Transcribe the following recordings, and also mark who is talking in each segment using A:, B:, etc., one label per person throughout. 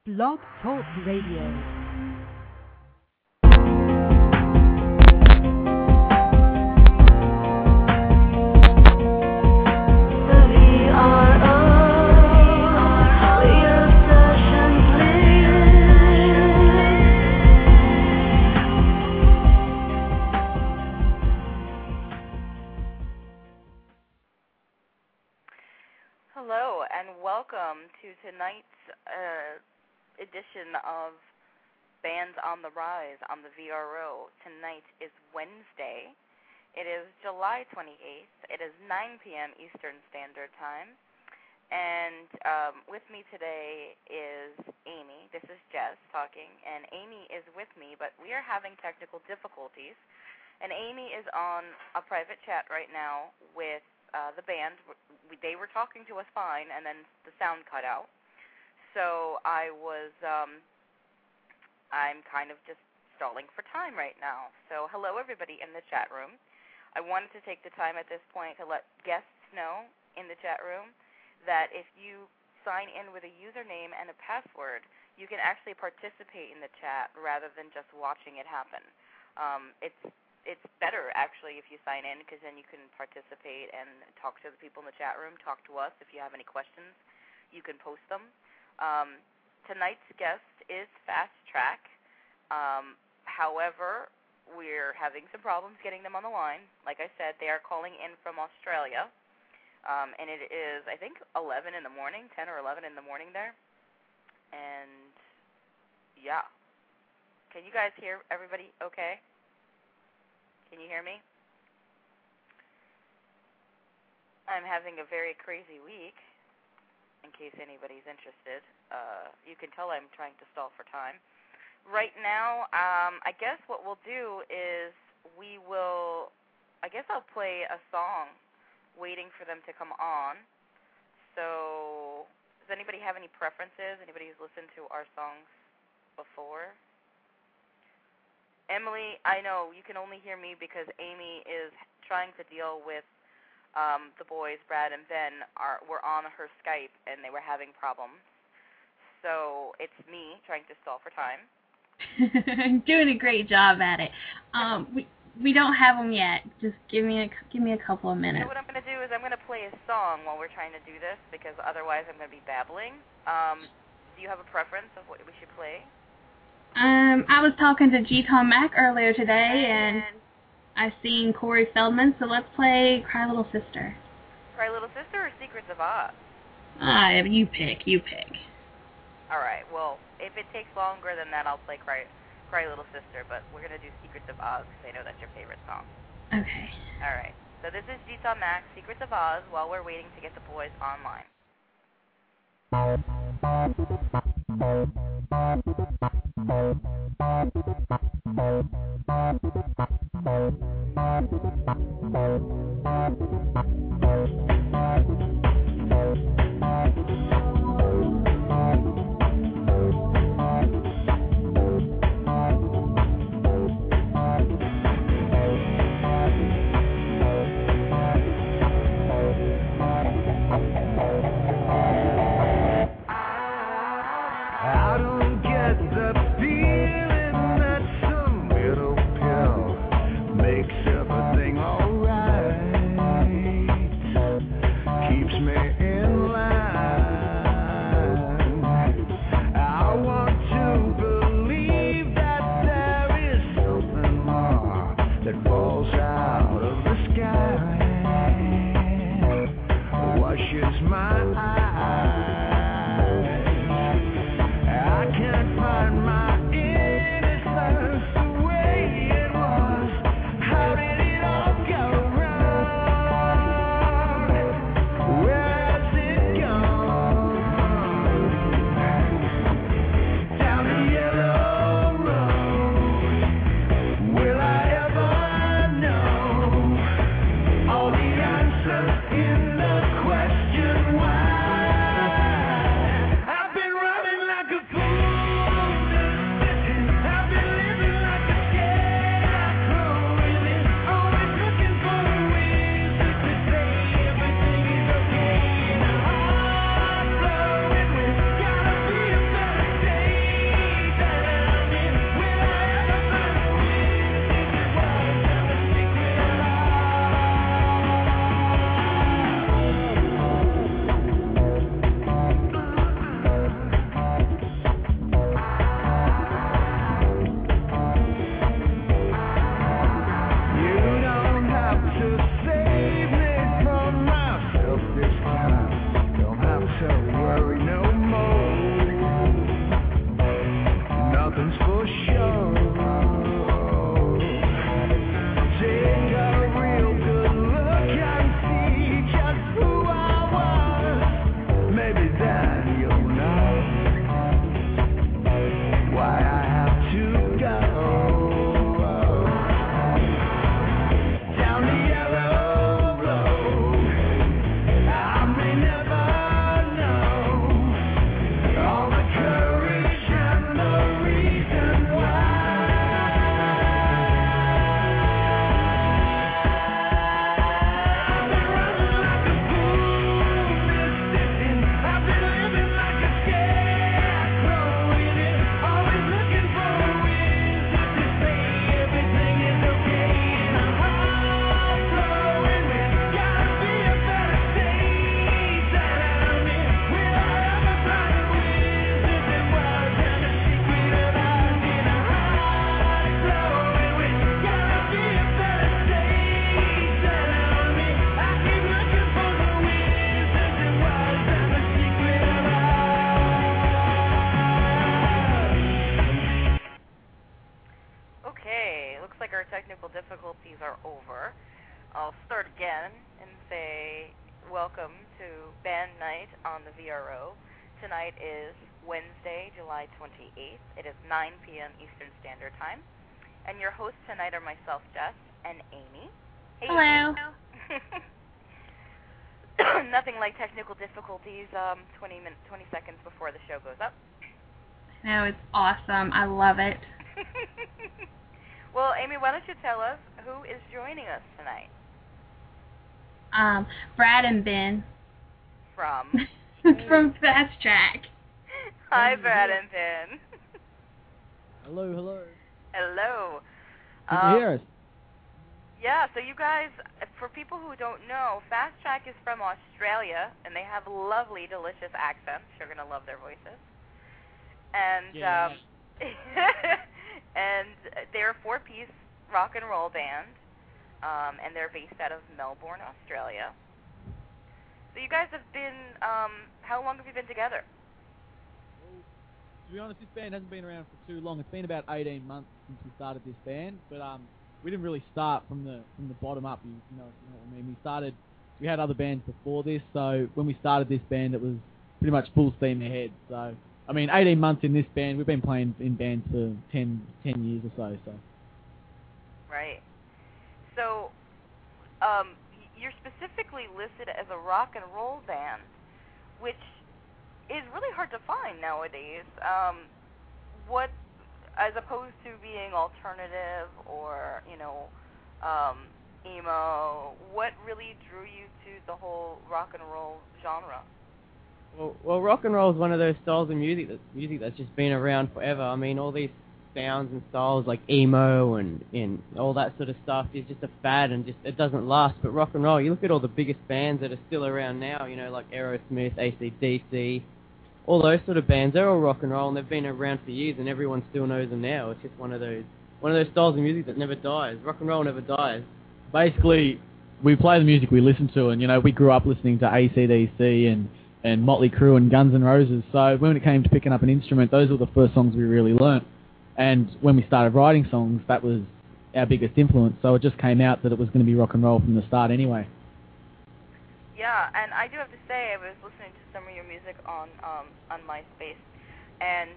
A: Blog Talk Radio.
B: Hello and welcome to tonight's edition of Bands on the Rise on the VRO. Tonight is Wednesday. It is July 28th. It is 9 p.m. Eastern Standard Time. And with me today is Amy. This is Jess talking. And Amy is with me, but we are having technical difficulties. And Amy is on a private chat right now with the band. They were talking to us fine, and then the sound cut out. So I'm kind of just stalling for time right now. So hello, everybody in the chat room. I wanted to take the time at this point to let guests know in the chat room that if you sign in with a username and a password, you can actually participate in the chat rather than just watching it happen. It's better, actually, if you sign in, because then you can participate and talk to the people in the chat room, talk to us. If you have any questions, you can post them. Tonight's guest is Fast Track. However, we're having some problems getting them on the line. Like I said, they are calling in from Australia, and it is, I think, 11 in the morning, 10 or 11 in the morning there. And, yeah. Can you guys hear everybody okay? Can you hear me? I'm having a very crazy week, in case anybody's interested. You can tell I'm trying to stall for time. Right now, I guess what we'll do is I'll play a song waiting for them to come on. So, does anybody have any preferences? Anybody who's listened to our songs before? Emily, I know you can only hear me because Amy is trying to deal with the boys, Brad and Ben, were on her Skype and they were having problems. So it's me trying to stall for time.
C: Doing a great job at it. We don't have them yet. Just give me a couple of minutes.
B: So what I'm going to do is I'm going to play a song while we're trying to do this because otherwise I'm going to be babbling. Do you have a preference of what we should play?
C: I was talking to G-Tom Mac earlier today, and I seen Corey Feldman, so let's play Cry Little Sister.
B: Cry Little Sister or Secrets of Oz?
C: You pick.
B: All right, well, if it takes longer than that, I'll play Cry Little Sister, but we're going to do Secrets of Oz because I know that's your favorite song.
C: Okay.
B: All right, so this is G-Tom Mac, Secrets of Oz, while we're waiting to get the boys online. welcome to Band Night on the VRO. Tonight is Wednesday, July 28th. It is 9 p.m. Eastern Standard Time. And your hosts tonight are myself, Jess, and Amy. Hey,
C: Hello.
B: Nothing like technical difficulties 20 seconds before the show goes up.
C: No, it's awesome. I love it.
B: Well, Amy, why don't you tell us who is joining us tonight?
C: Brad and Ben.
B: From?
C: From Fast Track.
B: Hi, Brad and Ben.
D: Hello, hello.
B: Hello.
D: Good to hear us.
B: Yeah, so you guys, for people who don't know, Fast Track is from Australia, and they have lovely, delicious accents. You're going to love their voices. And
D: Yeah.
B: and they're a 4-piece rock and roll band, and they're based out of Melbourne, Australia. So you guys have been, how long have you been together?
D: Well, to be honest, this band hasn't been around for too long. It's been about 18 months since we started this band, but we didn't really start from the bottom up. You know what I mean? We had other bands before this, so when we started this band, it was pretty much full steam ahead. So, I mean, 18 months in this band, we've been playing in bands for 10 years or so.
B: Right. So, you're specifically listed as a rock and roll band, which is really hard to find nowadays. What, as opposed to being alternative or, emo, what really drew you to the whole rock and roll genre?
E: Well, rock and roll is one of those styles of music that's just been around forever. I mean, all these sounds and styles like emo and all that sort of stuff is just a fad and it doesn't last. But rock and roll, you look at all the biggest bands that are still around now, like Aerosmith, AC/DC, all those sort of bands, they're all rock and roll and they've been around for years and everyone still knows them now. It's just one of those styles of music that never dies. Rock and roll never dies.
D: Basically, we play the music we listen to, and we grew up listening to AC/DC and Motley Crue and Guns N' Roses. So when it came to picking up an instrument, those were the first songs we really learnt. And when we started writing songs, that was our biggest influence. So it just came out that it was going to be rock and roll from the start anyway.
B: Yeah, and I do have to say, I was listening to some of your music on MySpace, and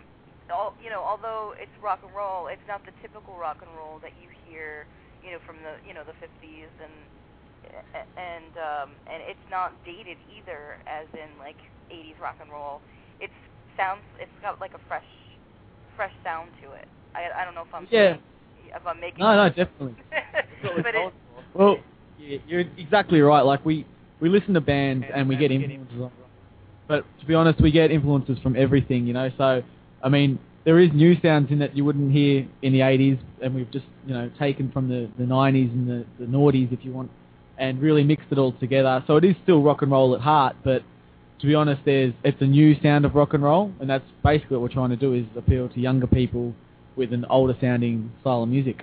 B: although it's rock and roll, it's not the typical rock and roll that you hear, from the the 50s and it's not dated either, as in like 80s rock and roll. It's got like a fresh sound to it. I don't know if I'm making
D: No, definitely.
B: but
D: well, you're exactly right. Like we listen to bands and we get influences, but to be honest, we get influences from everything. So I mean, there is new sounds in that you wouldn't hear in the 80s, and we've just taken from the 90s and the noughties, if you want, and really mixed it all together. So it is still rock and roll at heart, but to be honest, it's a new sound of rock and roll, and that's basically what we're trying to do, is appeal to younger people with an older sounding style of music.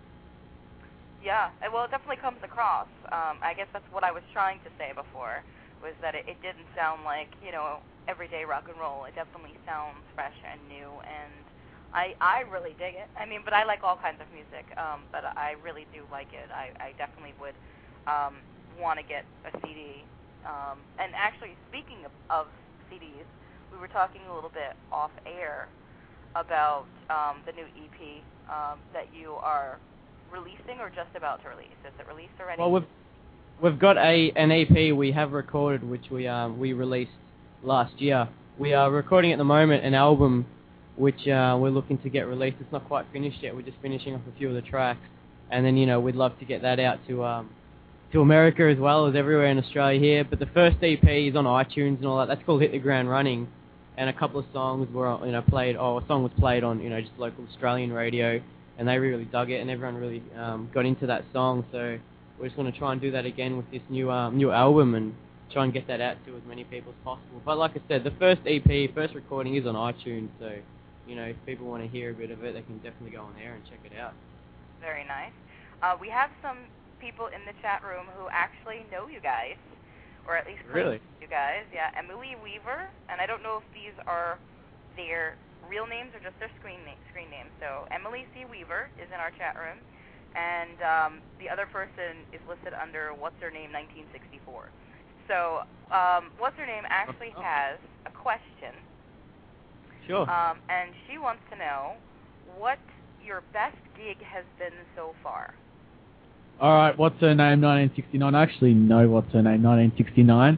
B: Yeah, well, it definitely comes across. I guess that's what I was trying to say before, was that it didn't sound like, everyday rock and roll. It definitely sounds fresh and new, and I really dig it. I mean, but I like all kinds of music, but I really do like it. I definitely would want to get a CD. And actually, speaking of CDs, we were talking a little bit off air about the new EP that you are releasing or just about to release. Is it released already?
E: Well, we've got an EP we have recorded, which we released last year. We are recording at the moment an album which we're looking to get released. It's not quite finished yet. We're just finishing off a few of the tracks, and then we'd love to get that out to America as well as everywhere in Australia here. But the first EP is on iTunes and all that. That's called Hit the Ground Running, and a couple of songs were played. A song was played on just local Australian radio, and they really dug it, and everyone really got into that song. So we're just going to try and do that again with this new album and try and get that out to as many people as possible. But like I said, the first recording is on iTunes, so if people want to hear a bit of it, they can definitely go on there and check it out.
B: Very nice. We have some people in the chat room who actually know you guys, or at least
E: Really?
B: you guys. Yeah, Emily Weaver, and I don't know if these are their real names or just their screen names. So Emily C. Weaver is in our chat room, and the other person is listed under What's Her Name 1964. So, what's her name actually has a question.
E: Sure.
B: And she wants to know what your best gig has been so far.
D: All right, what's her name? 1969. I actually know what's her name. 1969.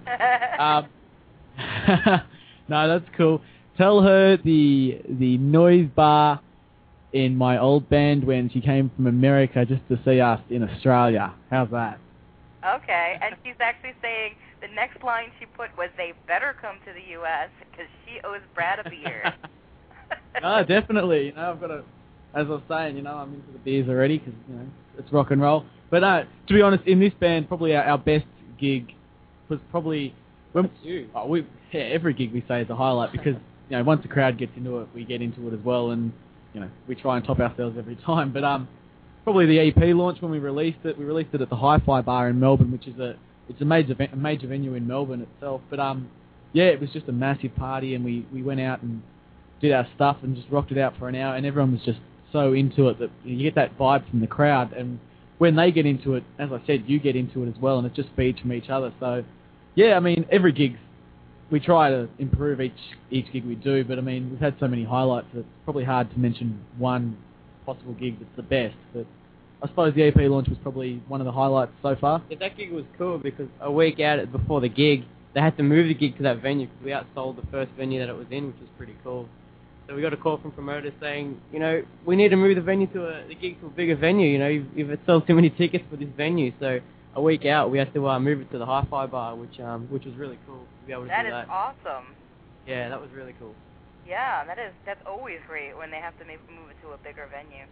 D: No, that's cool. Tell her the noise bar in my old band when she came from America just to see us in Australia. How's that?
B: Okay, and she's actually saying the next line she put was, "They better come to the U.S. because she owes Brad a beer."
D: No, definitely. I've got as I was saying, I'm into the beers already because, it's rock and roll. But to be honest, in this band, probably our best gig was probably when every gig we say is a highlight because once the crowd gets into it, we get into it as well, and we try and top ourselves every time. But probably the EP launch when we released it. We released it at the Hi-Fi Bar in Melbourne, which is a major venue in Melbourne itself. But it was just a massive party, and we went out and did our stuff and just rocked it out for an hour, and everyone was just so into it that you get that vibe from the crowd, and when they get into it, as I said, you get into it as well, and it just feeds from each other. So, every gig we try to improve each gig we do, but we've had so many highlights that it's probably hard to mention one possible gig that's the best. But I suppose the EP launch was probably one of the highlights so far.
E: Yeah, that gig was cool because a week out before the gig, they had to move the gig to that venue because we outsold the first venue that it was in, which was pretty cool. So we got a call from promoters saying, we need to move the venue the gig to a bigger venue. If it sells too many tickets for this venue, so a week out we had to move it to the Hi-Fi Bar, which was really cool to be able to do that.
B: That is awesome.
E: Yeah, that was really cool.
B: Yeah, that's always great when they have to move it to a bigger venue.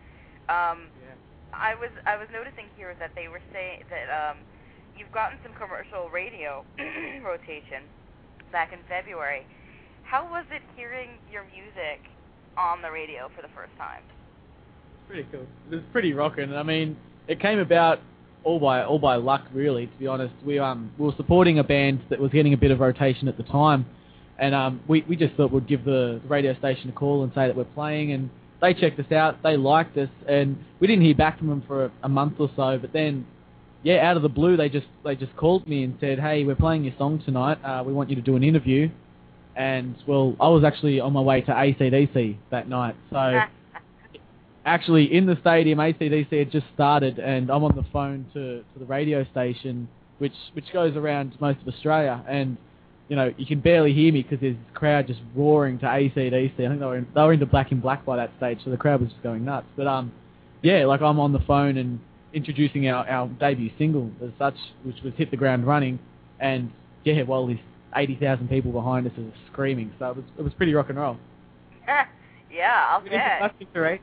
B: I was noticing here that they were saying that you've gotten some commercial radio rotation back in February. How was it hearing your music on the radio for the first time?
D: Pretty cool. It was pretty rocking. It came about all by luck, really. To be honest, we were supporting a band that was getting a bit of rotation at the time, and we just thought we'd give the radio station a call and say that we're playing, and they checked us out. They liked us, and we didn't hear back from them for a month or so. But then, out of the blue, they just called me and said, "Hey, we're playing your song tonight. We want you to do an interview." And, I was actually on my way to AC/DC that night. So, actually, in the stadium, AC/DC had just started, and I'm on the phone to the radio station, which goes around most of Australia. And, you can barely hear me because there's this crowd just roaring to AC/DC. I think they were into Black in Black by that stage, so the crowd was just going nuts. But, I'm on the phone and introducing our debut single as such, which was Hit the Ground Running. And, there's 80,000 people behind us is screaming, so it was pretty rock and roll.
B: Yeah, I'll bet.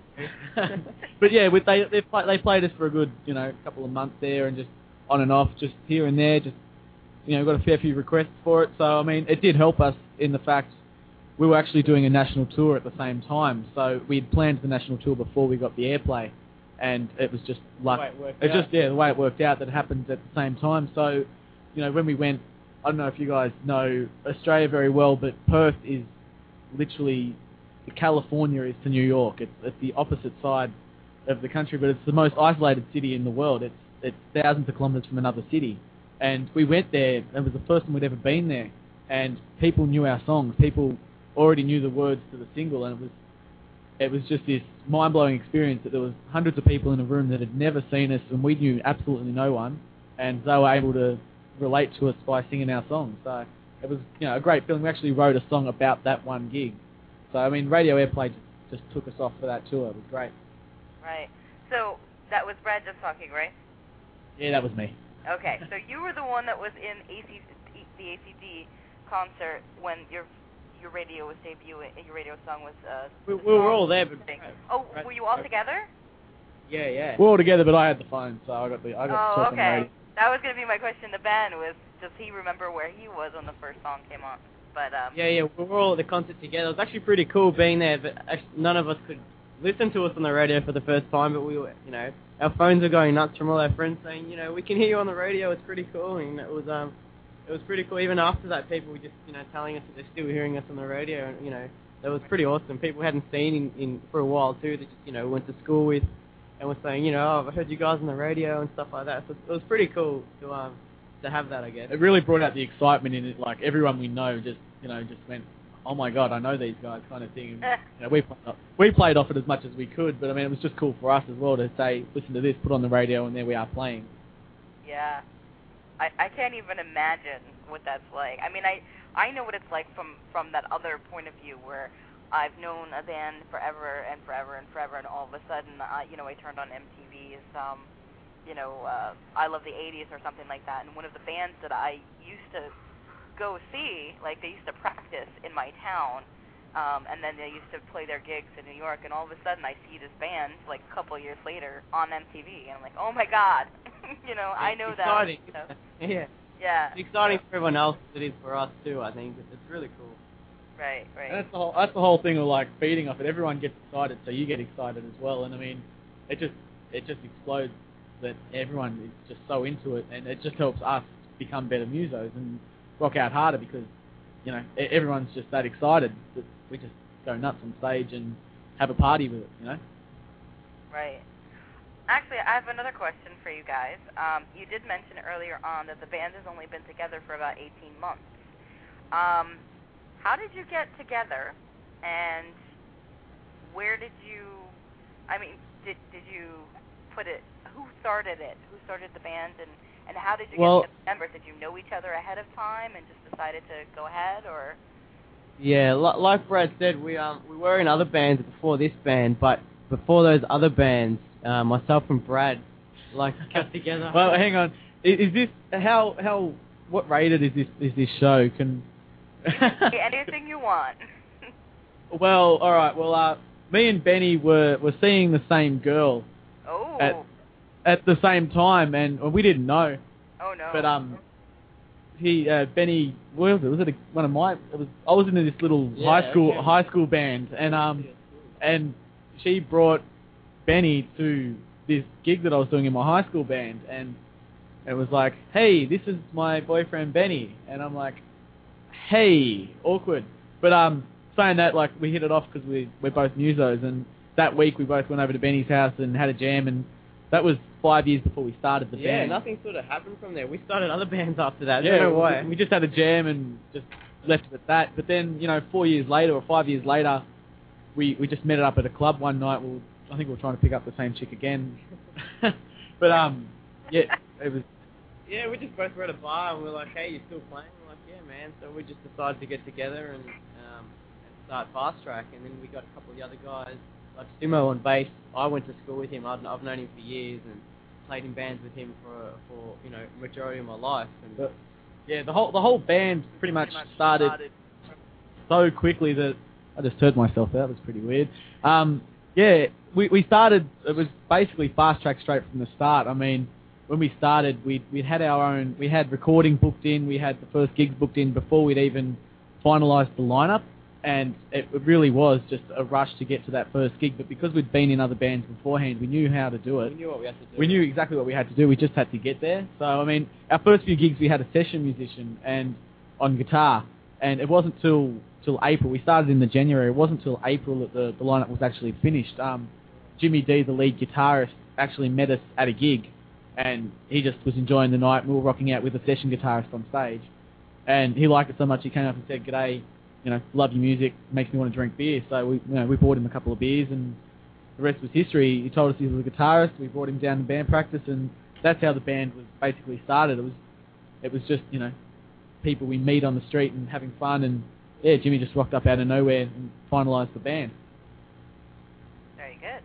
D: But they played us for a good couple of months there, and just on and off, just here and there, just got a fair few requests for it. So it did help us in the fact we were actually doing a national tour at the same time. So we'd planned the national tour before we got the airplay, and it was just luck. The way it worked out that it happened at the same time. So when we went. I don't know if you guys know Australia very well, but Perth is literally, California is to New York. It's the opposite side of the country, but it's the most isolated city in the world. It's thousands of kilometres from another city. And we went there, and it was the first time we'd ever been there. And people knew our songs. People already knew the words to the single, and it was just this mind-blowing experience that there was hundreds of people in a room that had never seen us, and we knew absolutely no one, and they were able to relate to us by singing our songs. So it was a great feeling. We actually wrote a song about that one gig. So radio airplay just took us off for that tour. It was great.
B: Right. So that was Brad just talking, right?
D: Yeah, that was me.
B: Okay. So you were the one that was in the ACD concert when your radio was debuting. Your radio song was.
E: We were all there. But
B: were you all together?
E: Yeah.
D: We were all together, but I had the phone, so I got to talk on the radio.
B: That was going to be my question. The band was, does he remember where he was when the first song came on? But
E: we were all at the concert together. It was actually pretty cool being there, but none of us could listen to us on the radio for the first time. But we were, our phones were going nuts from all our friends saying, we can hear you on the radio. It's pretty cool, and it was pretty cool. Even after that, people were just, telling us that they're still hearing us on the radio, and that was pretty awesome. People hadn't seen in for a while too. That just, went to school with. And was saying, I heard you guys on the radio and stuff like that. So it was pretty cool to to have that, I guess.
D: It really brought out the excitement in it. Like everyone we know just went, oh my god, I know these guys, kind of thing. And, we played off it as much as we could, but I mean it was just cool for us as well to say, listen to this, put on the radio, and there we are playing.
B: Yeah, I can't even imagine what that's like. I mean, I know what it's like from that other point of view where I've known a band forever and forever and forever, and all of a sudden, I turned on MTV's, I Love the 80s or something like that, and one of the bands that I used to go see, like they used to practice in my town, and then they used to play their gigs in New York, and all of a sudden I see this band like a couple of years later on MTV, and I'm like, oh my god, I know
E: exciting.
B: that.
E: Yeah. It's exciting for everyone else as it is for us too, I think. It's really cool.
B: Right.
D: And that's the whole thing of like feeding off it. Everyone gets excited, so you get excited as well. And I mean, it just explodes that everyone is just so into it, and it just helps us become better musos and rock out harder because everyone's just that excited that we just go nuts on stage and have a party with it.
B: Right. Actually, I have another question for you guys. You did mention earlier on that the band has only been together for about 18 months. How did you get together, and where did you, did you put it, who started it? Who started the band, and how did you get the members? Did you know each other ahead of time and just decided to go ahead, or?
E: Yeah, like Brad said, we were in other bands before this band, but before those other bands, myself and Brad got together.
D: Well, hang on. Is this what rated is this show?
B: Anything you want.
D: Well, all right. Well, me and Benny were seeing the same girl.
B: Oh.
D: At the same time, and we didn't know.
B: Oh no.
D: But Benny, where was it? Was it one of my? I was in this little high school band, and she brought Benny to this gig that I was doing in my high school band, and it was like, hey, this is my boyfriend Benny, and I'm like, hey, awkward. But saying that, like, we hit it off because we're both musos, and that week we both went over to Benny's house and had a jam, and that was 5 years before we started the band.
E: Yeah, nothing sort of happened from there. We started other bands after that.
D: Yeah,
E: I don't know why.
D: We just had a jam and just left it at that. But then, 4 years later or 5 years later, we just met up at a club one night. I think we were trying to pick up the same chick again. But yeah, it was.
E: Yeah, we just both were at a bar and we were like, hey, you still playing? We're like, yeah, man. So we just decided to get together and start Fast Track. And then we got a couple of the other guys, like Sumo on bass. I went to school with him. I've known him for years and played in bands with him for majority of my life. And
D: yeah, the whole band pretty much started so quickly that I just turned myself out. It was pretty weird. Yeah, we started. It was basically Fast Track straight from the start. I mean, when we started, we had our own. We had recording booked in. We had the first gigs booked in before we'd even finalised the lineup, and it really was just a rush to get to that first gig. But because we'd been in other bands beforehand, we knew how to do it.
E: We knew what we had to do.
D: We knew exactly what we had to do. We just had to get there. So I mean, our first few gigs, we had a session musician and on guitar, and it wasn't till April. We started in the January. It wasn't till April that the lineup was actually finished. Jimmy D, the lead guitarist, actually met us at a gig, and he just was enjoying the night. We were rocking out with a session guitarist on stage, and he liked it so much he came up and said, "G'day, love your music, makes me want to drink beer." So we bought him a couple of beers, and the rest was history. He told us he was a guitarist. We brought him down to band practice, and that's how the band was basically started. It was just people we meet on the street and having fun, and yeah, Jimmy just rocked up out of nowhere and finalised the band.
B: Very good.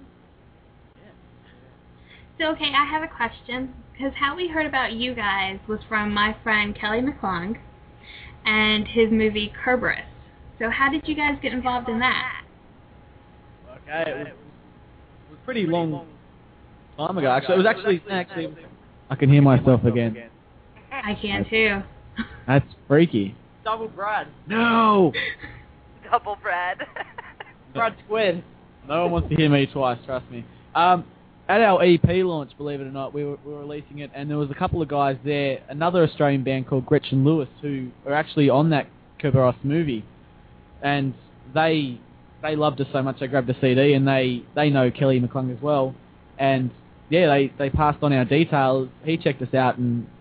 C: So, okay, I have a question, because how we heard about you guys was from my friend Kelly McClung and his movie Kerberos. So how did you guys get involved in that?
D: Okay, it was pretty long time ago. Actually, it was actually I can hear myself again.
C: I can too.
D: That's freaky.
E: Double Brad.
D: No!
B: Double Brad.
E: Brad Squid.
D: No one wants to hear me twice, trust me. At our EP launch, believe it or not, we were releasing it, and there was a couple of guys there, another Australian band called Gretchen Lewis, who were actually on that Kerberos movie, and they loved us so much they grabbed a CD, and they know Kelly McClung as well, and yeah, they passed on our details. He checked us out, and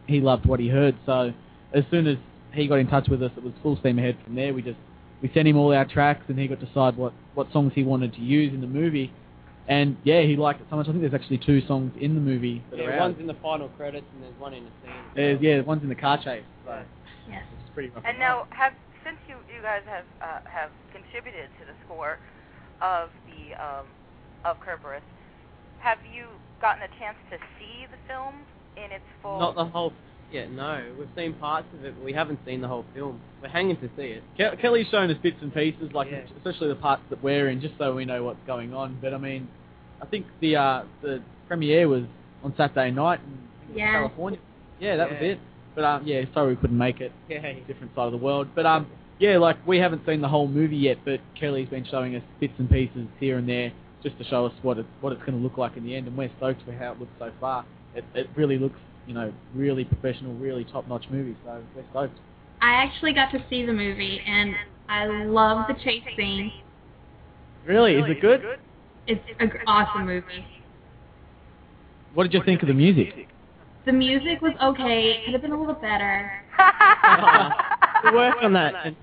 D: he loved what he heard. So as soon as he got in touch with us, it was full steam ahead from there. We sent him all our tracks, and he got to decide what songs he wanted to use in the movie. And yeah, he liked it so much. I think there's actually 2 songs in the movie that are out.
E: One's in the final credits, and there's one in the scene.
D: One's in the car chase. So
C: Yes.
D: it's pretty rough.
B: And now, since you guys have contributed to the score of the of Kerberos, have you gotten a chance to see the film in its full?
E: Not the whole. Yeah, no. We've seen parts of it, but we haven't seen the whole film. We're hanging to see it.
D: Kelly's shown us bits and pieces,
E: Yeah.
D: especially the parts that we're in, just so we know what's going on. But I mean, I think the premiere was on Saturday night in California. Yeah, that was it. But yeah, sorry we couldn't make it.
E: Yeah.
D: Different side of the world. But yeah, like we haven't seen the whole movie yet, but Kelly's been showing us bits and pieces here and there just to show us what it's going to look like in the end, and we're stoked for how it looks so far. It really looks, really professional, really top-notch movie, so we're stoked.
C: I actually got to see the movie, and I love the chase scene.
D: Really? Is it good?
C: It's an awesome movie.
D: What did you think of the music?
C: The music was okay. It could have been a little better.
E: We work on that.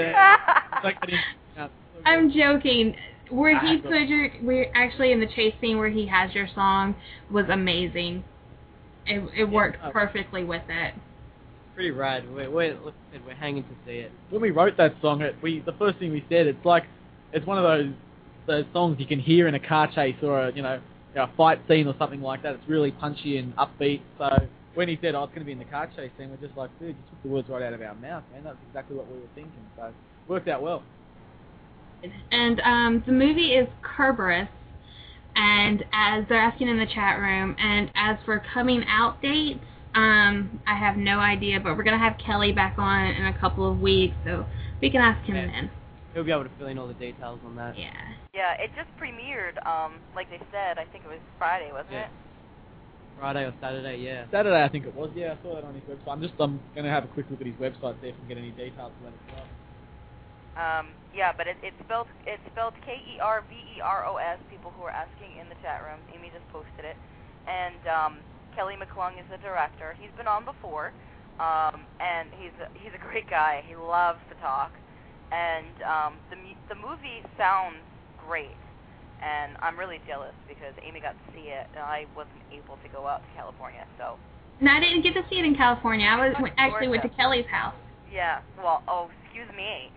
C: I'm joking. We're actually in the chase scene where he has your song was amazing. It worked perfectly with it.
E: Pretty rad. We're hanging to see it.
D: When we wrote that song, the first thing we said, it's one of those songs you can hear in a car chase or a fight scene or something like that. It's really punchy and upbeat. So when he said, it's going to be in the car chase scene, we're just like, dude, you took the words right out of our mouth, man. That's exactly what we were thinking. So it worked out well.
C: And the movie is Kerberos, and as they're asking in the chat room, and as for coming out dates, I have no idea, but we're going to have Kelly back on in a couple of weeks, so we can ask him then.
E: He'll be able to fill in all the details on that.
C: Yeah.
B: Yeah, it just premiered, like they said, I think it was Friday, wasn't it?
E: Friday or Saturday, yeah.
D: Saturday, I think it was. Yeah, I saw that on his website. I'm going to have a quick look at his website, see if we can get any details on that as well.
B: Yeah, but it's spelled Kerveros. People who are asking in the chat room, Amy just posted it, and Kelly McClung is the director. He's been on before, and he's a great guy. He loves to talk, and the movie sounds great, and I'm really jealous because Amy got to see it, and I wasn't able to go out to California. So.
C: No, I didn't get to see it in California. I actually went to Kelly's house.
B: Yeah. Well, excuse me.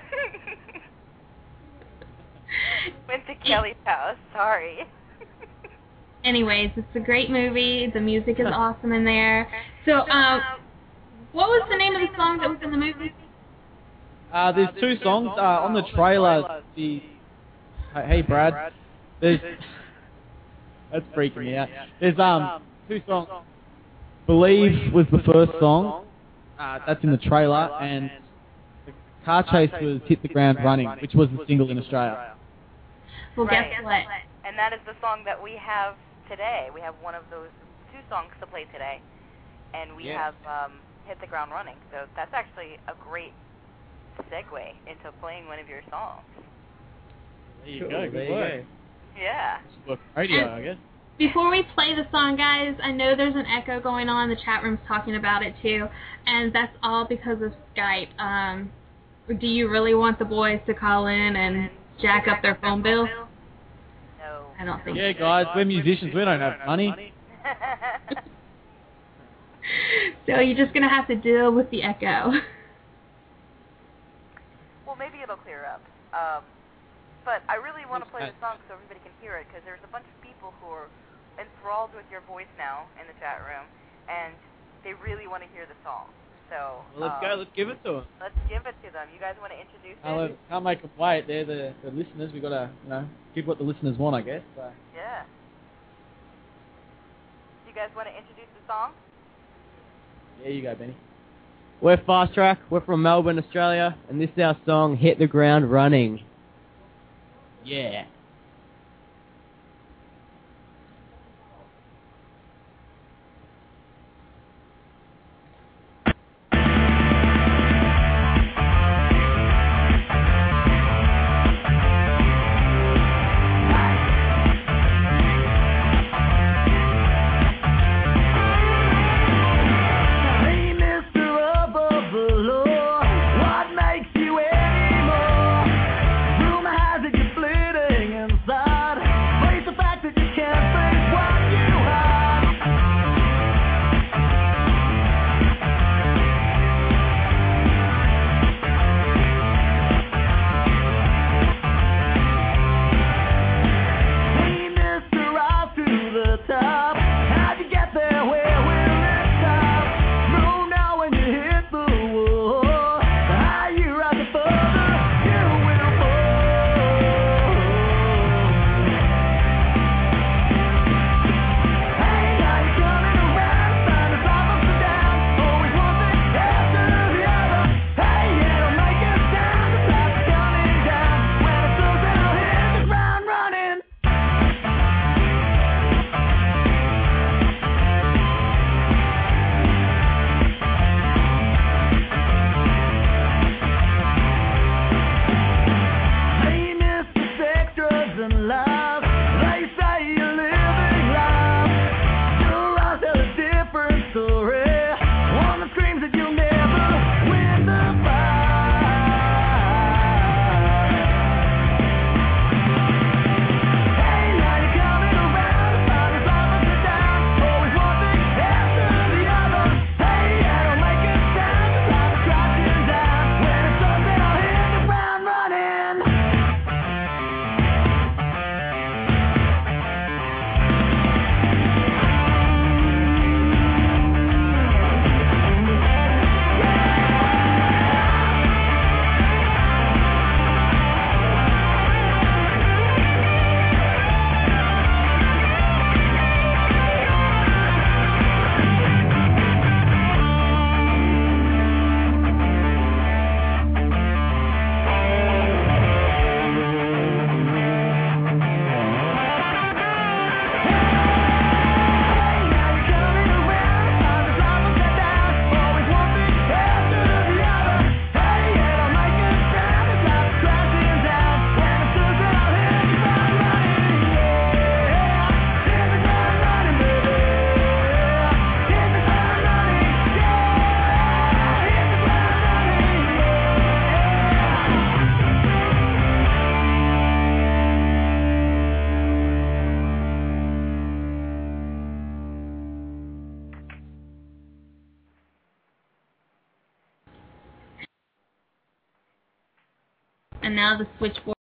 B: Went to Kelly's house. Sorry.
C: Anyways, it's a great movie. The music is awesome in there. So, what was the name of the song that was in the movie?
D: There's 2 songs on the trailer. Hey, Brad. That's freaking me out. There's 2 songs. Believe was the first song. That's in the trailer, and the car chase was Hit the Ground Running, which was the single in Australia.
C: Well,
B: Right.
C: guess what?
B: And that is the song that we have today. We have one of those 2 songs to play today, and we have Hit the Ground Running. So that's actually a great segue into playing one of your songs.
D: There you go. Good work.
B: Yeah.
D: Radio, I guess.
C: Before we play the song, guys, I know there's an echo going on. The chat room's talking about it, too. And that's all because of Skype. Do you really want the boys to call in and jack up their phone bill?
B: No.
C: I don't think
D: Yeah, guys, we're musicians. We don't have money.
C: so. You're just going to have to deal with the echo.
B: Well, maybe it'll clear up. But I really want to play the song so everybody can hear it, because there's a bunch of people who are enthralled with your voice now in the chat room, and they really want to hear the song. So
D: Well, let's go. Let's give it to them.
B: Let's give it to them. You guys want to introduce it?
D: Can't make them wait. They're the listeners. We've got to give what the listeners want, I guess. So.
B: Yeah. You guys want to introduce the song?
D: Yeah, you go, Benny.
E: We're Fast Track. We're from Melbourne, Australia, and this is our song, Hit the Ground Running.
D: Yeah.
F: isn't love. They say you're living life. Your eyes tell a different story. One that screams that you'll never win the fight. Hey, now you're coming around to find us all upside down. Always one thing after the other. Hey, I don't make a sound 'cause I'm crashing down. When it's something I'll hit the ground running.
C: And now the switchboard.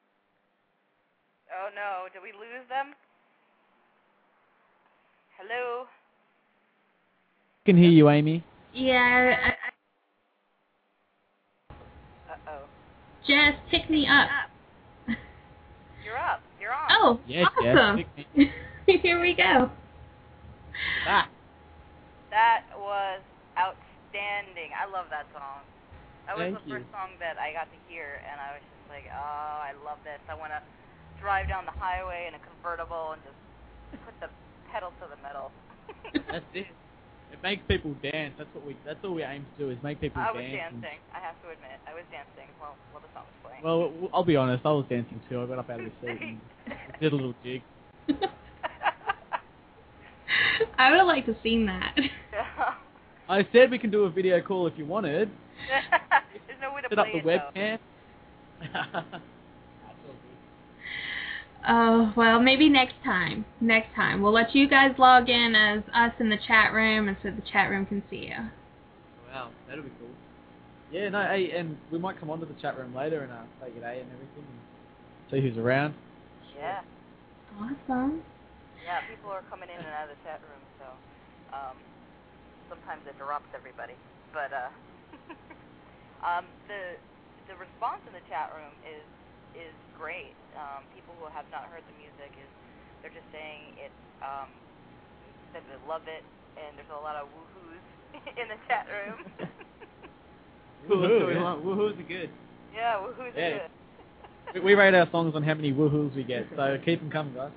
B: Oh no, did we lose them? Hello?
D: I can hear you, Amy.
C: Yeah,
B: Uh-oh.
C: Jess, pick me up.
B: You're up. You're on.
C: Oh,
D: Yes, yes.
C: awesome. Here we go.
D: Ah,
B: That was outstanding. I love that song. That was
D: Thank
B: the
D: you.
B: first song that I got to hear, and I was just like, oh, I love this. I want to drive down the highway in a convertible and just put the pedal to the metal.
D: that's it. It makes people dance. That's all we aim to do is make people
B: I
D: dance.
B: was dancing. I have to admit, I was dancing while the song was playing.
D: Well, I'll be honest. I was dancing too. I got up out of the seat and did a little jig.
C: I would have liked to seen that.
D: I said we can do a video call if you wanted.
B: There's no way to
D: Set up
B: play
D: the
B: it,
D: webcam.
C: Oh, well, maybe next time. Next time. We'll let you guys log in as us in the chat room, and so the chat room can see you.
E: Wow, that'll be cool.
D: Yeah, no, hey, and we might come onto the chat room later and say good day and everything, and see who's around.
B: Yeah.
C: Awesome.
B: Yeah, people are coming in and out of the chat room, so sometimes it interrupts everybody. But the response in the chat room is great. People who have not heard the music they're just saying it's that they love it, and there's a lot of woohoos in the chat room.
E: Woohoos are good.
B: Yeah, woohoos
D: Yeah.
B: are good.
D: We rate our songs on how many woohoos we get, so keep them coming, guys.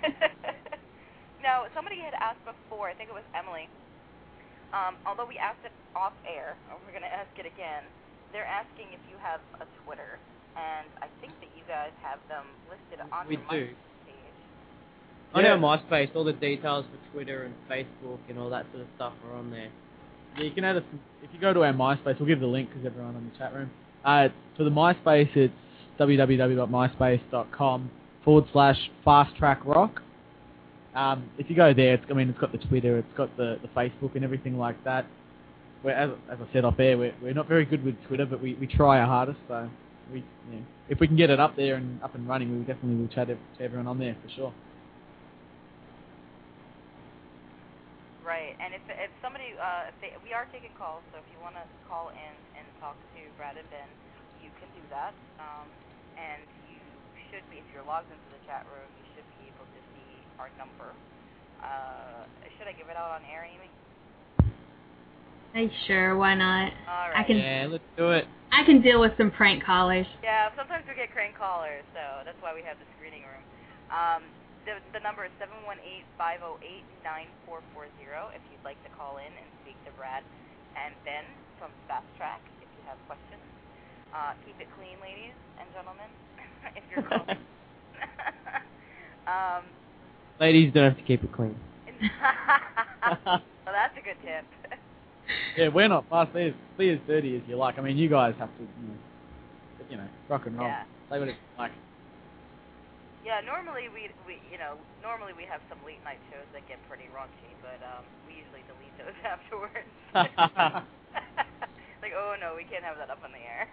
B: Now, somebody had asked before, I think it was Emily, although we asked it off air, and we're going to ask it again, they're asking if you have a Twitter, and I think that you guys have them listed on
E: We
B: your
E: do.
B: MySpace page.
E: On
D: Yeah.
E: our MySpace, all the details for Twitter and Facebook and all that sort of stuff are on there.
D: Yeah, you can add us. If you go to our MySpace, we'll give the link because everyone on the chat room. For the MySpace, it's www.myspace.com/fasttrackrock. If you go there, it's got the Twitter, it's got the Facebook and everything like that. As I said off air, we're not very good with Twitter, but we try our hardest. So if we can get it up there and up and running, we definitely will chat to everyone on there for sure.
B: Right, and if somebody, we are taking calls, so if you want to call in and talk to Brad and Ben, you can do that. And you should be, if you're logged into the chat room, you should be able to see our number. Should I give it out on air, Amy?
C: Hey, sure, why not?
B: All
C: I
B: right.
C: can
E: Yeah, let's do it.
C: I can deal with some prank callers.
B: Yeah, sometimes we get crank callers, so that's why we have the screening room. The number is 718-508-9440 if you'd like to call in and speak to Brad and Ben from Fast Track if you have questions. Keep it clean, ladies and gentlemen, if you're calling.
E: Ladies don't have to keep it clean.
B: Well, that's a good tip.
D: Yeah, we're not fast. Be as dirty as you like. I mean, you guys have to, rock and roll.
B: Yeah.
D: Say what it's like.
B: Yeah, normally we have some late night shows that get pretty raunchy, but we usually delete those afterwards. Like, oh no, we can't have that up on the air.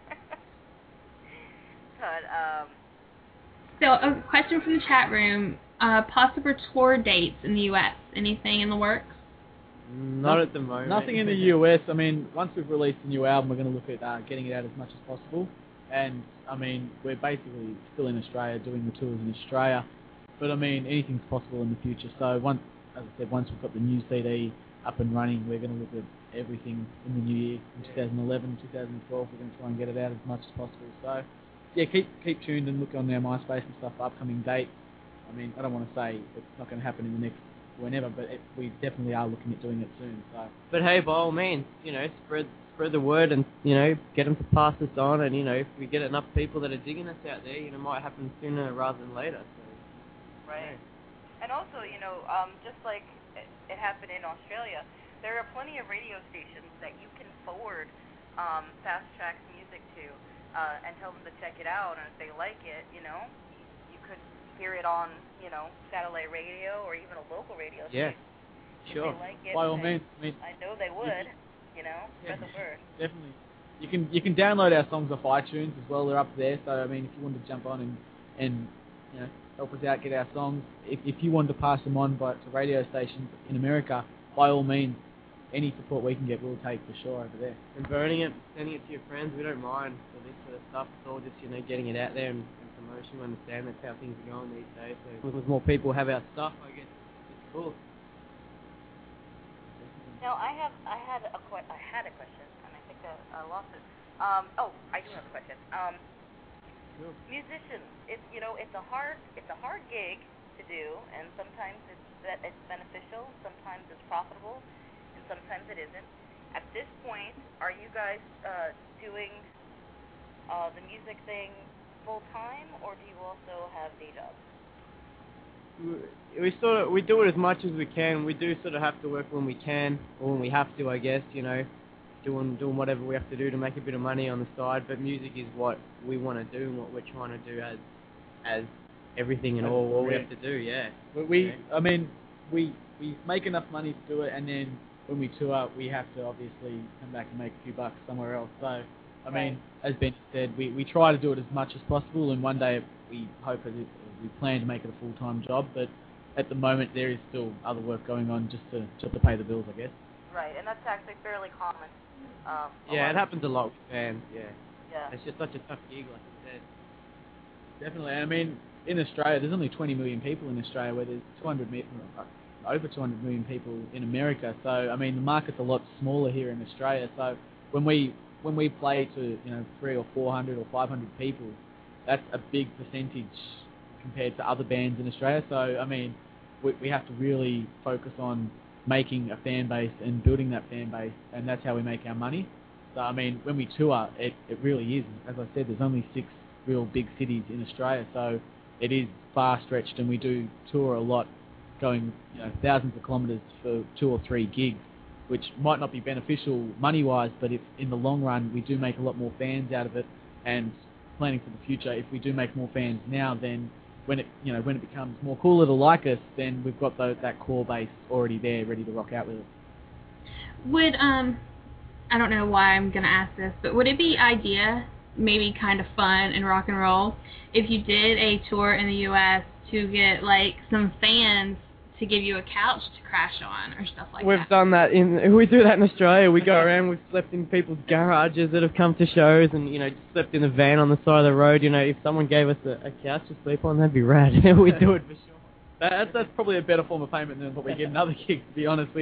B: But
C: So, a question from the chat room. Possible tour dates in the U.S. Anything in the works?
E: Not at the moment.
D: Nothing in the US. I mean, once we've released a new album, we're going to look at getting it out as much as possible. And, I mean, we're basically still in Australia, doing the tours in Australia. But, I mean, anything's possible in the future. So, once we've got the new CD up and running, we're going to look at everything in the new year. In 2011, 2012, we're going to try and get it out as much as possible. So, yeah, keep tuned and look on our MySpace and stuff for upcoming dates. I mean, I don't want to say it's not going to happen in the next whenever, but we definitely are looking at doing it soon. So.
E: But hey, by all means, spread the word and, get them to pass us on. And, if we get enough people that are digging us out there, it might happen sooner rather than later. So.
B: Right. And also, just like it happened in Australia, there are plenty of radio stations that you can forward Fast Track's music to and tell them to check it out. And if they like it, you could hear it on, satellite radio or even a local radio station.
E: Yeah, sure.
B: If they like it,
D: by all means. I
B: know they would, spread the word.
D: Definitely. You can download our songs off iTunes as well. They're up there. So, I mean, if you want to jump on and help us out, get our songs. If you want to pass them on to radio stations in America, by all means, any support we can get, we'll take for sure over there.
E: And burning it, sending it to your friends, we don't mind for this sort of stuff. It's all just, getting it out there and promotion. We understand that's how things are going these days. So with more people have our stuff, I guess it's cool.
B: Now, I had a question, and I think I lost it. I do have a question.
E: Sure.
B: Musicians, it's a hard gig to do, and sometimes it's beneficial, sometimes it's profitable, and sometimes it isn't. At this point, are you guys doing the music thing full time, or do you also have day jobs?
E: We do it as much as we can. We do sort of have to work when we can, or when we have to, I guess. Doing whatever we have to do to make a bit of money on the side. But music is what we want to do and what we're trying to do as everything and all we have to do. Yeah.
D: I mean, we make enough money to do it, and then when we tour, we have to obviously come back and make a few bucks somewhere else. So, I mean, as Ben said, we try to do it as much as possible, and one day we hope we plan to make it a full-time job, but at the moment there is still other work going on just to pay the bills, I guess.
B: Right, and that's actually fairly common.
E: Yeah, it happens a lot with bands, yeah.
B: Yeah.
E: It's just such a tough gig, like you said.
D: Definitely. I mean, in Australia, there's only 20 million people in Australia, where there's over 200 million people in America. So, I mean, the market's a lot smaller here in Australia. So, when we play to 300 or 400 or 500 people, that's a big percentage compared to other bands in Australia. So, I mean, we have to really focus on making a fan base and building that fan base, and that's how we make our money. So, I mean, when we tour, it really is. As I said, there's only 6 real big cities in Australia, so it is far stretched, and we do tour a lot, going thousands of kilometres for 2 or 3 gigs, which might not be beneficial money-wise, but if in the long run we do make a lot more fans out of it, and planning for the future, if we do make more fans now, then when it becomes more cooler to like us, then we've got that core base already there, ready to rock out with it.
C: Would I don't know why I'm gonna ask this, but would it be maybe kind of fun and rock and roll, if you did a tour in the U.S. to get like some fans to give you a couch to crash on or stuff like that?
E: We've done that we do that in Australia. We go around, we've slept in people's garages that have come to shows, and just slept in the van on the side of the road. If someone gave us a couch to sleep on, that'd be rad. We'd do it for sure.
D: That's probably a better form of payment than what we get in other gigs, to be honest.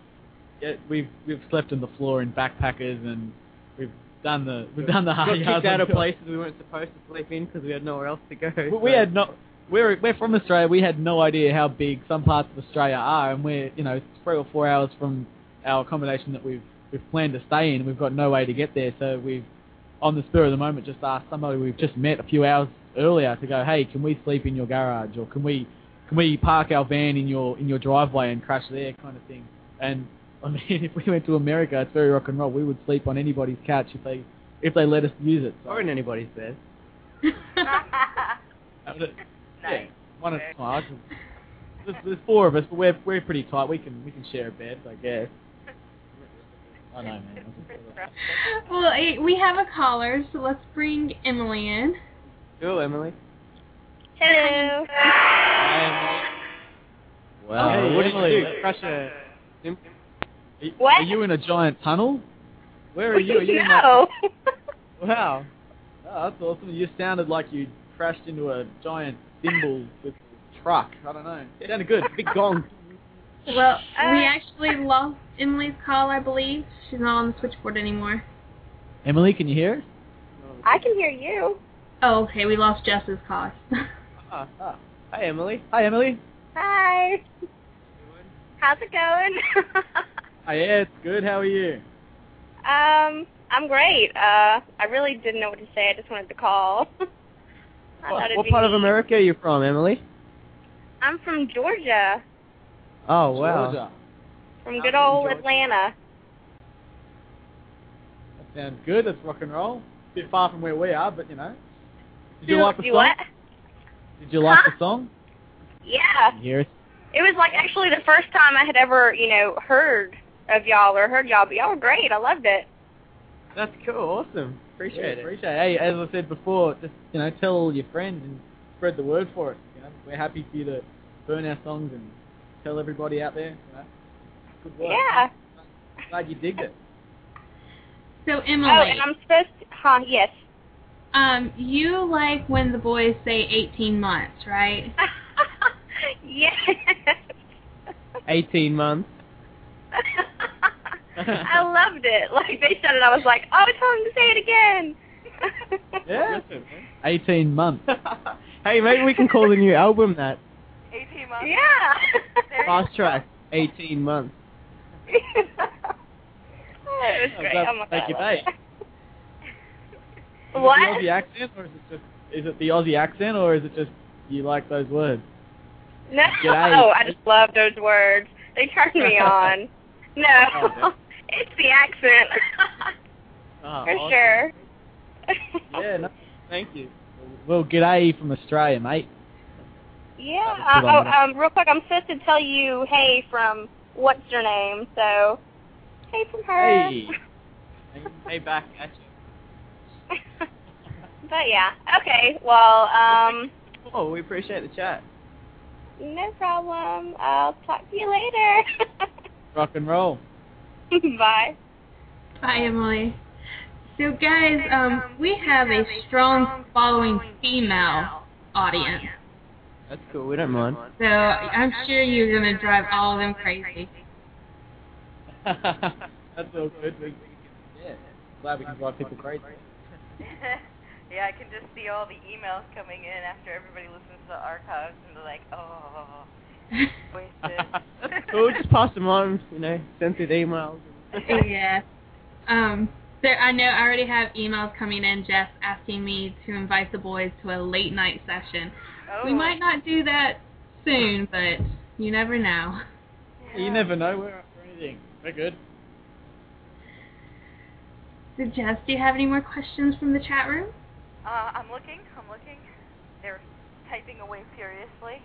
D: We've slept on the floor in backpackers, and we've done the hard yards.
E: Got kicked out of places we weren't supposed to sleep in because we had nowhere else to go.
D: We're from Australia. We had no idea how big some parts of Australia are, and we're 3 or 4 hours from our accommodation that we've planned to stay in. We've got no way to get there, so we've, on the spur of the moment, just asked somebody we've just met a few hours earlier to go, hey, can we sleep in your garage, or can we can we park our van in your driveway and crash there, kind of thing. And I mean, if we went to America, it's very rock and roll. We would sleep on anybody's couch if they let us use it. So.
E: Or in anybody's bed.
B: Nice.
D: Yeah, one at a time. There's 4 of us, but we're pretty tight. We can share a bed, I guess. I know, man.
C: Well, we have a caller, so let's bring Emily in.
E: Cool, Emily.
G: Hello.
E: Wow.
D: Hey,
E: what did
D: Emily.
E: you do? Crush a...
G: What?
D: Are you in a giant tunnel? Where are you? Are you in
G: No.
E: Wow.
D: Oh, that's awesome. You sounded like you crashed into a giant cymbal with a truck. I don't know. It sounded good. Big gong.
C: Well, we actually lost Emily's call, I believe. She's not on the switchboard anymore.
D: Emily, can you hear us?
G: I can hear you.
C: Oh, okay, we lost Jess's call.
E: Hi, Emily.
D: Hi, Emily.
G: Hi. How's it going?
D: Hi, yeah, it's good. How are you?
G: I'm great. I really didn't know what to say. I just wanted to call. I thought it'd
E: What
G: be
E: part of
G: neat.
E: America are you from, Emily?
G: I'm from Georgia,
E: Oh, wow.
D: Georgia.
G: from good old Atlanta.
D: That sounds good. That's rock and roll. Bit far from where we are, but you know. Did you
G: Do-
D: like the
G: do
D: song?
G: what?
D: Did you like
G: Huh?
D: the song?
G: Yeah.
D: Can you hear it?
G: It was like actually the first time I had ever, heard of y'all or heard y'all, but y'all were great. I loved it.
E: That's cool. Awesome. Appreciate it.
D: Appreciate it. Hey, as I said before, just tell all your friends and spread the word for us. We're happy for you to burn our songs and tell everybody out there. Good work.
G: Yeah.
D: Glad you digged it.
C: So,
G: Oh,
C: Emily,
G: and I'm supposed to, yes.
C: you like when the boys say 18 months, right?
G: Yes.
E: 18 months.
G: I loved it. Like, they said it, I was like, oh, tell them to say it again.
D: Yeah. 18 months.
E: Hey, maybe we can call the new album that.
B: 18 months.
G: Yeah.
E: Fast Track. 18 months.
G: It was great. Oh my
D: Thank
G: God,
D: you,
G: I love
D: mate.
G: it. What?
D: Is it the Aussie accent, or is it the Aussie accent, or is it just you like those words?
G: No,
D: G'day.
G: I just love those words. They turned me on. No,
D: Oh,
G: it's the accent.
E: Oh,
G: For
E: awesome.
G: sure.
D: Yeah, no.
E: Thank you.
D: Well, g'day from Australia, mate.
G: Yeah. Real quick, I'm supposed to tell you, hey, from what's your name? So, hey from her.
D: Hey.
E: Hey, back at you.
G: But yeah. Okay. Well,
E: Oh, we appreciate the chat.
G: no problem. I'll talk to you later.
D: Rock and roll.
G: Bye.
C: Hi, Emily. So, guys, we have a strong following female audience.
E: That's cool. We don't mind.
C: So, I'm sure you're going to drive all of them crazy.
D: That's all good. Yeah. Glad we can drive people crazy.
B: Yeah, I can just see all the emails coming in after everybody listens to the archives, and they're like, oh, wasted.
E: That's cool. Just pass them on, send through the emails.
C: Yeah. I know I already have emails coming in, Jess, asking me to invite the boys to a late night session.
B: Oh.
C: We might not do that soon, but you never know.
D: You never know. We're up for anything. We're good.
C: So, Jess, do you have any more questions from the chat room?
B: I'm looking. They're typing away furiously.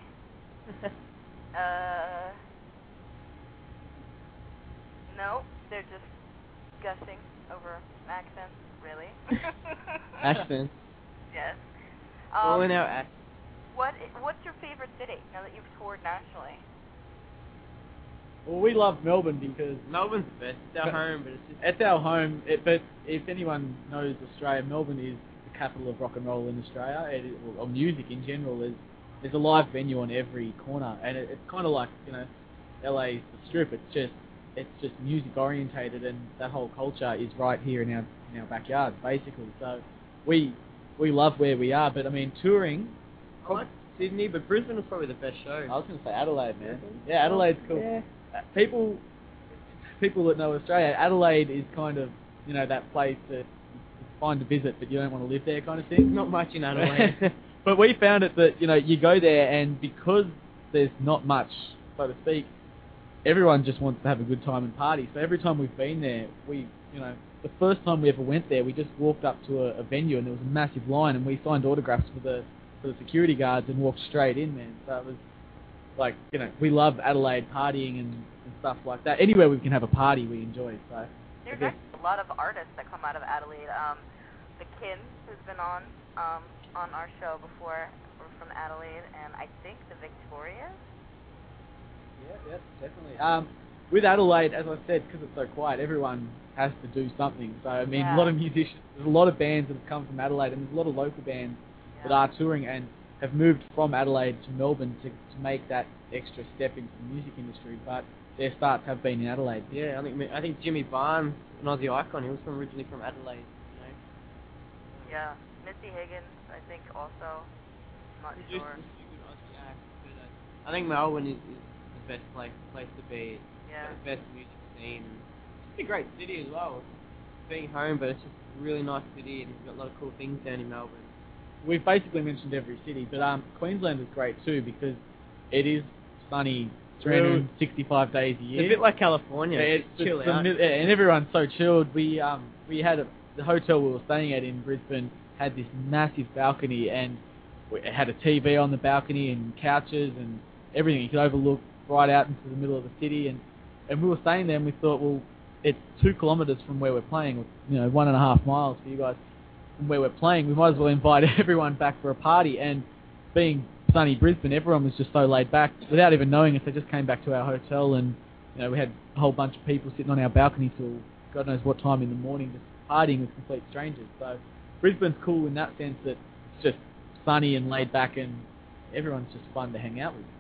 B: No, they're just guessing over accents, really.
E: Accent.
B: Yes.
E: All in our accent.
B: What's your favorite city now that you've toured nationally?
D: Well, we love Melbourne because
E: Melbourne's the best. It's our home, but it's just...
D: it's our home. But if anyone knows Australia, Melbourne is the capital of rock and roll in Australia, or music in general. There's a live venue on every corner, and it's kind of like LA's the Strip. It's just music orientated, and that whole culture is right here in our backyard, basically. So we love where we are. But I mean, touring.
E: Quite Sydney, but Brisbane was probably the best show.
D: I was going to say Adelaide, man. Yeah, Adelaide's cool.
E: Yeah.
D: People that know Australia, Adelaide is kind of that place that it's fine to visit, but you don't want to live there, kind of thing.
E: Not much in Adelaide.
D: But we found it that you go there, and because there's not much, so to speak. Everyone just wants to have a good time and party. So every time we've been there, the first time we ever went there, we just walked up to a venue and there was a massive line, and we signed autographs for the security guards and walked straight in, man. So it was like, we love Adelaide partying and stuff like that. Anywhere we can have a party, we enjoy. So
B: there's actually a lot of artists that come out of Adelaide. The Kin, who's been on our show before, were from Adelaide, and I think the Victorias.
D: Yeah, definitely. With Adelaide, as I said, because it's so quiet, everyone has to do something. So, I mean, a lot of musicians, there's a lot of bands that have come from Adelaide, and there's a lot of local bands that are touring and have moved from Adelaide to Melbourne to make that extra step into the music industry, but their starts have been in Adelaide.
E: Yeah, I think Jimmy Barnes, an Aussie icon, he was originally from Adelaide.
B: Yeah, Missy Higgins, I think also. I'm not sure.
E: I think Melbourne is the best place to be.
B: Yeah.
E: The best music scene. It's a great city as well. Being home, but it's just a really nice city, and we've got a lot of cool things down in Melbourne.
D: We've basically mentioned every city, but Queensland is great too because it is sunny 365 days a year.
E: It's a bit like California.
D: It's
E: chill out.
D: And everyone's so chilled. We had the hotel we were staying at in Brisbane had this massive balcony, and it had a TV on the balcony and couches and everything. You could overlook right out into the middle of the city, and we were staying there, and we thought, well, it's 2 kilometres from where we're playing, 1.5 miles for you guys from where we're playing. We might as well invite everyone back for a party. And being sunny Brisbane, everyone was just so laid back without even knowing it. They just came back to our hotel, and we had a whole bunch of people sitting on our balcony till God knows what time in the morning, just partying with complete strangers. So Brisbane's cool in that sense that it's just sunny and laid back, and everyone's just fun to hang out with.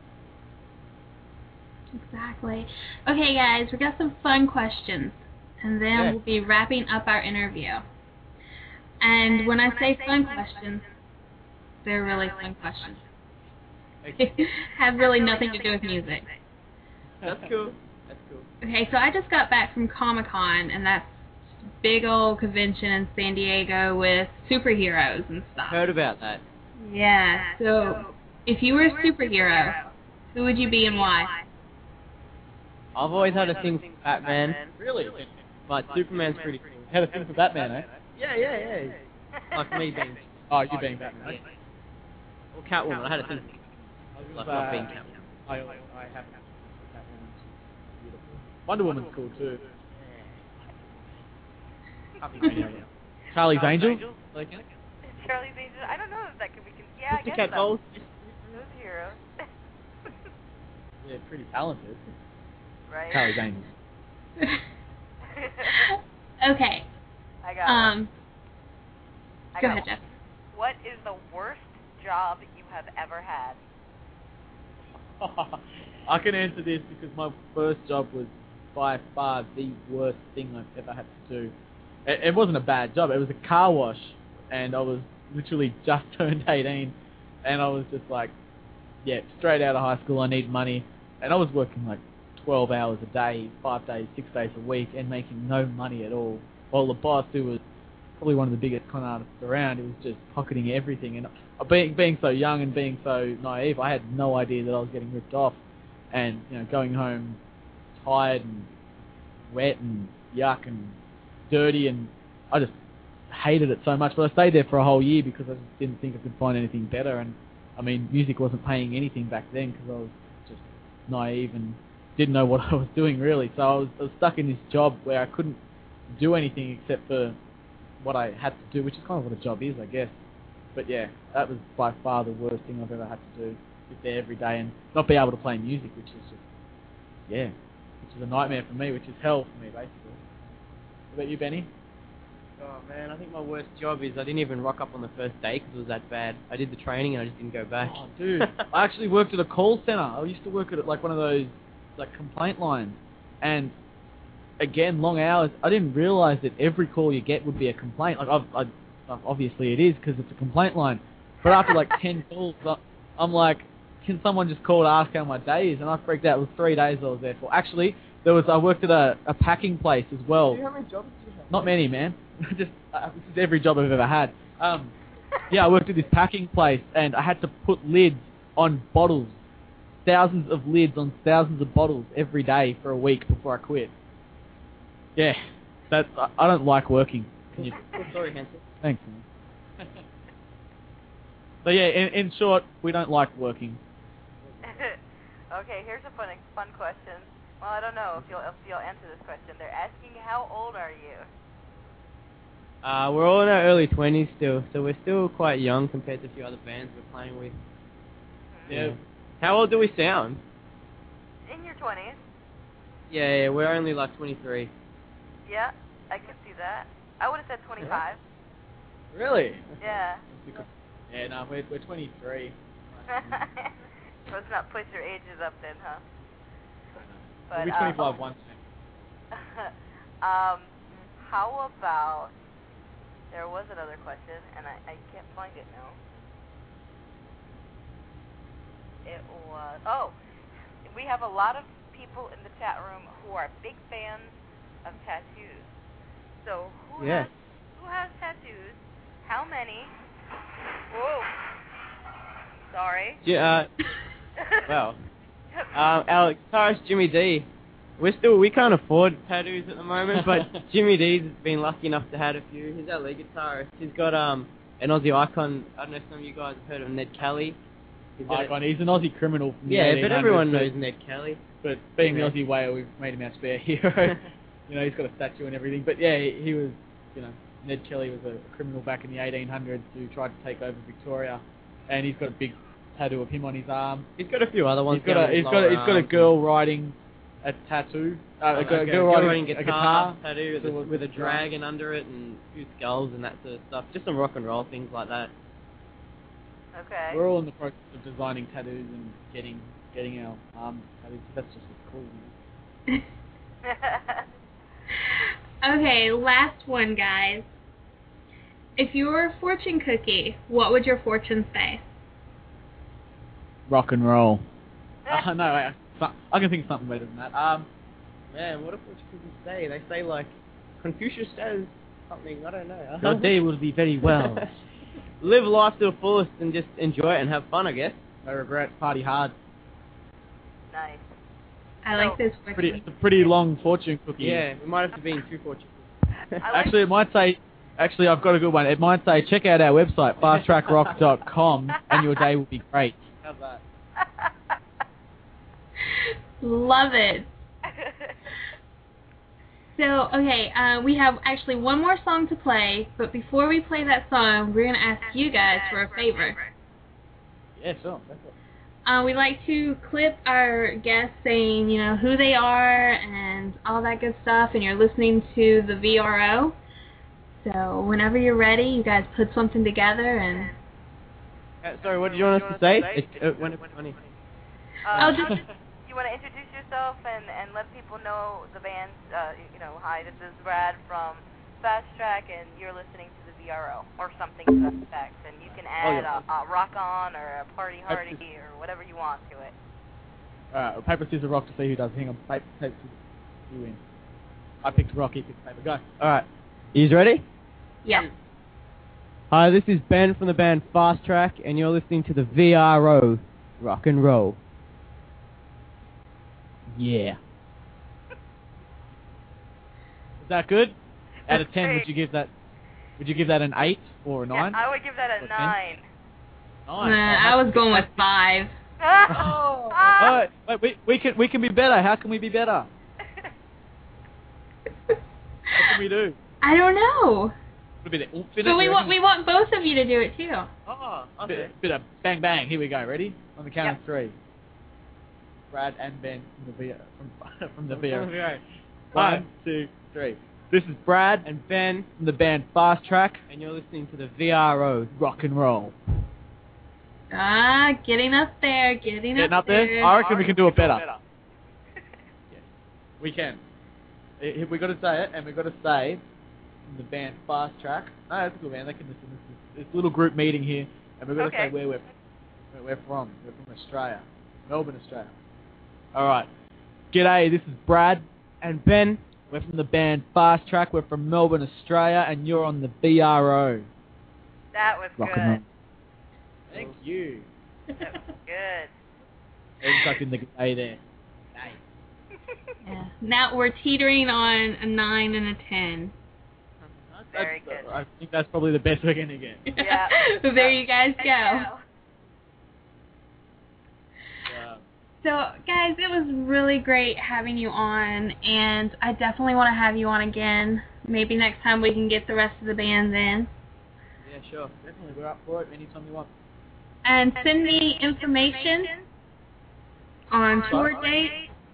C: Exactly. Okay, guys, we got some fun questions, and then we'll be wrapping up our interview. And when I say fun questions, they're really fun questions. Have really nothing to do with music.
E: That's cool.
C: Okay, so I just got back from Comic-Con, and that's a big old convention in San Diego with superheroes and stuff.
E: Heard about that.
C: Yeah, so if you were a superhero, who would you be and why?
E: I've always had a thing for Batman.
D: Really?
E: But Superman's pretty cool.
D: Had a thing for Batman, eh?
E: Yeah. Like me being...
D: Oh, you being Batman.
E: Yeah. Or Catwoman. I had a thing for not being Catwoman.
D: I have Catwoman's beautiful. Wonder Woman's cool too. Charlie's Angels? Like,
B: Charlie's Angels. I don't know if that could be. Yeah, I guess
E: Cat
B: so.
E: Balls.
B: Those heroes.
D: they're pretty talented.
B: Right.
D: Charlie's Angels.
C: Okay.
B: I got one.
C: Go ahead, Jeff.
B: What is the worst job you have ever had?
D: I can answer this because my first job was by far the worst thing I've ever had to do. It wasn't a bad job. It was a car wash, and I was literally just turned 18, and I was just like, straight out of high school, I need money, and I was working like 12 hours a day, 5 days, 6 days a week, and making no money at all. While the boss, who was probably one of the biggest con artists around, he was just pocketing everything. And being so young and being so naive, I had no idea that I was getting ripped off, and going home tired and wet and yuck and dirty, and I just hated it so much. But I stayed there for a whole year because I just didn't think I could find anything better. And I mean, music wasn't paying anything back then because I was just naive and didn't know what I was doing really. So I was stuck in this job where I couldn't do anything except for what I had to do, which is kind of what a job is, I guess. But yeah, that was by far the worst thing I've ever had to do. Sit there every day and not be able to play music, which is just, which is a nightmare for me, which is hell for me, basically. What about you, Benny?
E: Oh man, I think my worst job is I didn't even rock up on the first day because it was that bad. I did the training and I just didn't go back.
D: Oh, dude. I actually worked at a call center. I used to work at like one of those like complaint lines. And again, long hours. I didn't realize that every call you get would be a complaint. Like, obviously it is because it's a complaint line. But after like 10 calls, I'm like, can someone just call to ask how my day is? And I freaked out. It was 3 days I was there for. Actually, I worked at a packing place as well.
E: How many jobs did you have?
D: Not many, man. Just this is every job I've ever had. I worked at this packing place, and I had to put lids on bottles thousands of lids on thousands of bottles every day for a week before I quit. Yeah, I don't like working. Can you?
E: Sorry, Hanson.
D: Thanks, man. So yeah, in short, we don't like working.
B: Okay, here's a fun question. Well, I don't know if you'll answer this question. They're asking, how old are you?
E: We're all in our early 20s still, so we're still quite young compared to a few other bands we're playing with. Yeah. How old do we sound?
B: In your 20s.
E: Yeah, we're only like 23.
B: Yeah, I could see that. I would have said 25.
D: Really?
B: Yeah.
D: Yeah, no, we're 23.
B: Let's not push your ages up then, huh?
D: We'll be 25 once.
B: How about, there was another question, and I can't find it now. It was, we have a lot of people in the chat room who are big fans of tattoos. So, who has tattoos? How many? Whoa. Sorry.
E: Yeah, wow. Our guitarist Jimmy D. We can't afford tattoos at the moment, but Jimmy D's been lucky enough to have a few. He's our lead guitarist. He's got an Aussie icon. I don't know if some of you guys have heard of Ned Kelly.
D: He's an Aussie criminal from the 1800s,
E: but everyone knows Ned Kelly.
D: But being the Aussie whale, we've made him our spare hero. He's got a statue and everything. But yeah, he was, Ned Kelly was a criminal back in the 1800s who tried to take over Victoria, and he's got a big tattoo of him on his arm.
E: He's got a few other ones.
D: He's got a girl riding a tattoo, a girl riding a guitar
E: tattoo with a dragon under it and a few skulls and that sort of stuff. Just some rock and roll things like that.
B: Okay.
D: We're all in the process of designing tattoos and getting our arms tattoos. That's just cool.
C: Okay, last one, guys. If you were a fortune cookie, what would your fortune say?
D: Rock and roll. No, wait, I can think of something better than that.
E: Man, what if fortune cookies say? They say like, Confucius says something, I don't know.
D: Your day will be very well.
E: Live life to the fullest and just enjoy it and have fun, I guess.
D: No regrets, party hard.
B: Nice.
C: I like this fortune.
D: It's a pretty long fortune cookie.
E: Yeah, we might have to be in 2 fortune cookies.
D: Actually, it might say... Actually, I've got a good one. It might say, check out our website, fasttrackrock.com, and your day will be great. How's that?
C: Love it. So, okay, we have actually one more song to play, but before we play that song, we're going to ask you guys for a favor.
D: Yeah, sure.
C: We like to clip our guests saying, who they are and all that good stuff, and you're listening to the VRO. So whenever you're ready, you guys put something together and...
E: sorry, what did you want us to say? When it's funny.
B: You want to introduce yourself and let people know the band, hi, this is Brad from Fast Track, and you're listening to the VRO, or something to that effect. And you can add a rock on or a party hardy or whatever you want to it.
D: Alright, paper, scissors, rock to see who does. Hang on, paper, scissors, you win. I picked rock, he picked paper. Go.
E: Alright. You ready?
C: Yeah.
E: Hi, this is Ben from the band Fast Track, and you're listening to the VRO, Rock and Roll. Yeah.
D: Is that good? Out of 10, would you give that an 8 or a 9?
B: Yeah, I would give that a 9.
D: 9.
C: I was going with 5.
D: Wait, we can be better. How can we be better? What can we do?
C: I don't know.
D: A bit of oomph in
C: But
D: it,
C: we want both of you to do it too.
E: Oh, okay.
D: Bit of bang bang. Here we go. Ready? On the count of 3. Brad and Ben from the VRO. 1, 2, 3. This is Brad and Ben from the band Fast Track,
E: and you're listening to the VRO,
D: Rock and Roll.
C: Getting up there, getting up there.
D: I reckon we can do it better. Yes, we can. We got to say it, and we got to say from the band Fast Track. No, that's a good band. They can listen to this little group meeting here, and we've got to say where we're from. We're from Australia, Melbourne, Australia. All right. G'day. This is Brad
E: and Ben.
D: We're from the band Fast Track. We're from Melbourne, Australia, and you're on the VRO.
B: That was
D: Rock
B: good.
D: and roll. Thank you.
B: That was good.
D: And stuck in the A there.
C: Yeah. Now we're teetering on a 9 and a 10.
B: Very good.
D: I think that's probably the best we're going to get.
B: Yeah.
C: So there you guys go.
D: Yeah.
C: So, guys, it was really great having you on, and I definitely want to have you on again. Maybe next time we can get the rest of the bands in.
D: Yeah, sure. Definitely. We're up for it anytime you want.
C: And send me information on tour dates.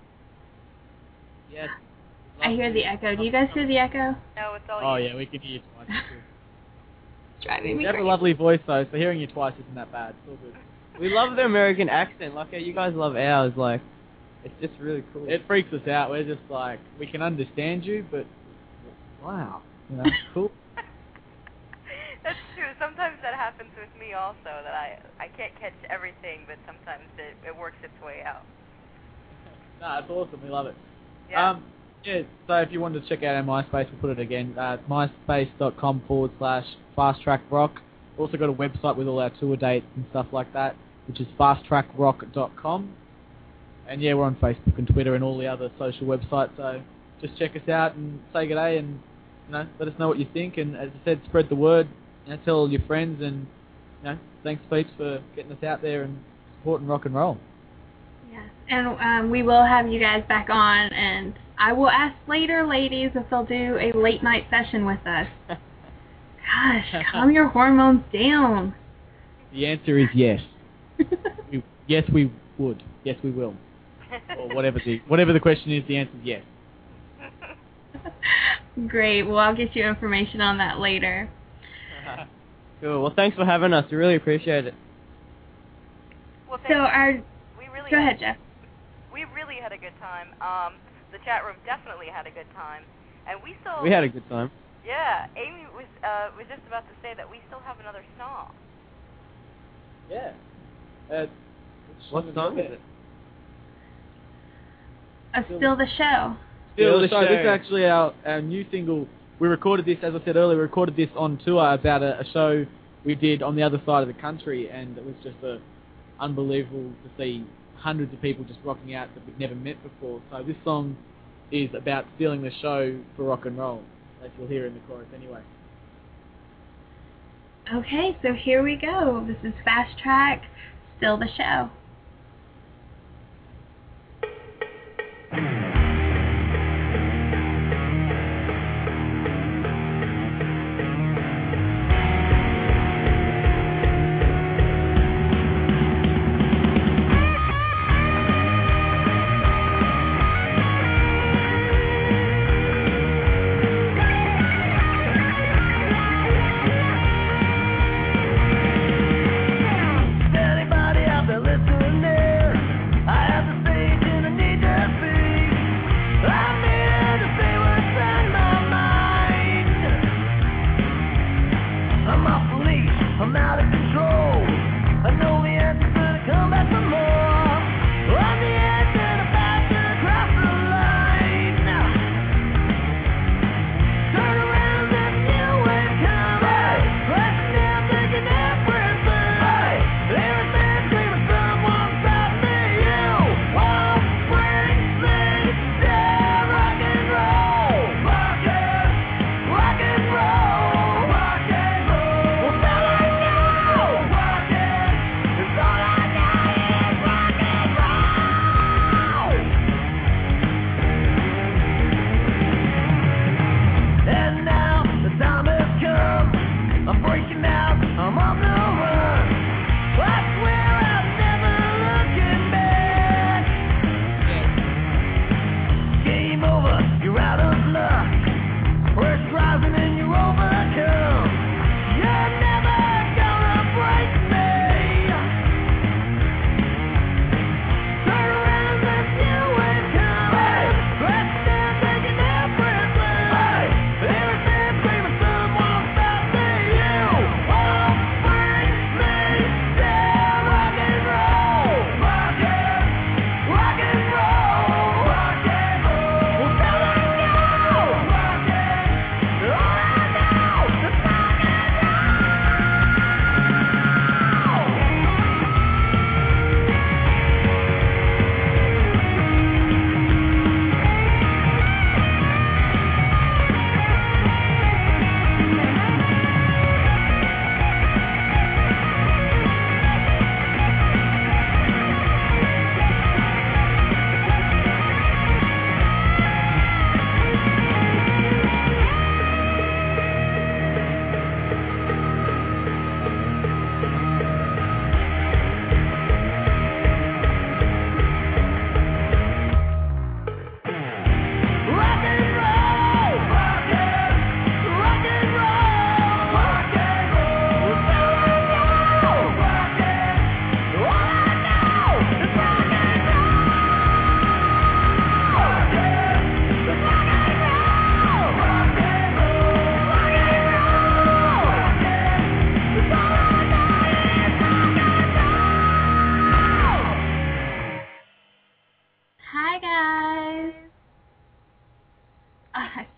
D: Yes.
C: I hear the echo. Do you guys hear the echo?
B: No, it's all
D: Oh,
B: you.
D: yeah, we can hear you twice.
C: Driving me
D: You have a
C: crazy.
D: lovely voice, though, so hearing you twice isn't that bad. It's all good.
E: We love the American accent, like how you guys love ours. Like, it's just really cool.
D: It freaks us out. We're just like, we can understand you, but wow, you know, cool.
B: That's true. Sometimes that happens with me also, that I can't catch everything, but sometimes it works its way out.
D: No, it's awesome. We love it.
B: Yeah.
D: Yeah, so if you wanted to check out our MySpace, we'll put it again. myspace.com/fasttrackrock. We've also got a website with all our tour dates and stuff like that, which is fasttrackrock.com. And yeah, we're on Facebook and Twitter and all the other social websites, so just check us out and say good day and, you know, let us know what you think. And as I said, spread the word, you know, tell all your friends, and, you know, thanks, Peeps, for getting us out there and supporting rock and roll.
C: Yes. And we will have you guys back on, and I will ask later, ladies, if they'll do a late night session with us. Gosh, calm your hormones down.
D: The answer is yes. Yes, we would. Yes, we will. Or whatever the question is, the answer is yes.
C: Great. Well, I'll get you information on that later.
E: Cool. Well, thanks for having us. We really appreciate it.
B: Well,
C: So
B: we really
C: go ahead, Jeff.
B: We really had a good time. The chat room definitely had a good time, and we still.
E: We had a good time.
B: Yeah, Amy was just about to say that we still have another song.
D: Yeah.
E: What song is it?
C: Still the show.
D: Still the
E: the
D: show. This is
E: show.
D: actually our new single. We recorded this, as I said earlier, we recorded this on tour about a show we did on the other side of the country, and it was just unbelievable to see hundreds of people just rocking out that we'd never met before. So this song is about stealing the show for rock and roll, as you'll hear in the chorus anyway.
C: Okay, so here we go. This is Fast Track, Still the Show.
F: Anybody out there listening?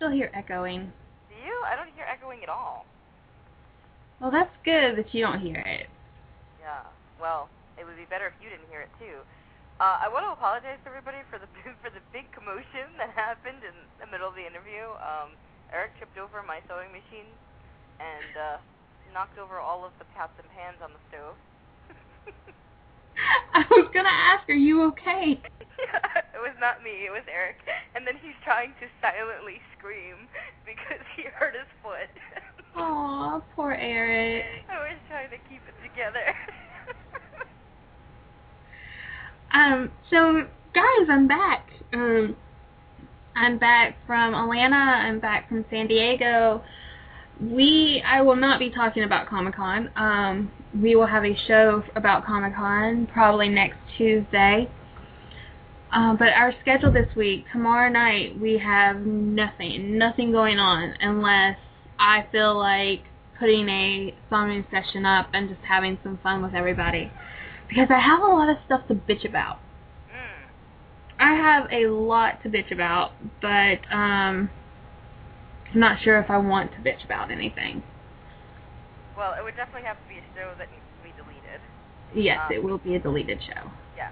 C: still hear echoing.
B: Do you? I don't hear echoing at all.
C: Well, that's good that you don't hear it.
B: Yeah. Well, it would be better if you didn't hear it too. I want to apologize to everybody for the big commotion that happened in the middle of the interview. Eric tripped over my sewing machine and knocked over all of the pots and pans on the stove.
C: I was gonna ask, are you okay?
B: It was not me, it was Eric. And then he's trying to silently scream because he hurt his foot.
C: Aw, poor Eric.
B: I was trying to keep it together.
C: So guys, I'm back. I'm back from Atlanta. I'm back from San Diego. I will not be talking about Comic-Con. We will have a show about Comic-Con probably next Tuesday. But our schedule this week, tomorrow night, we have nothing going on unless I feel like putting a songwriting session up and just having some fun with everybody. Because I have a lot of stuff to bitch about. I have a lot to bitch about, but I'm not sure if I want to bitch about anything.
B: Well, it would definitely have to be a show that needs to be deleted.
C: Yes, it will be a deleted show.
B: Yes.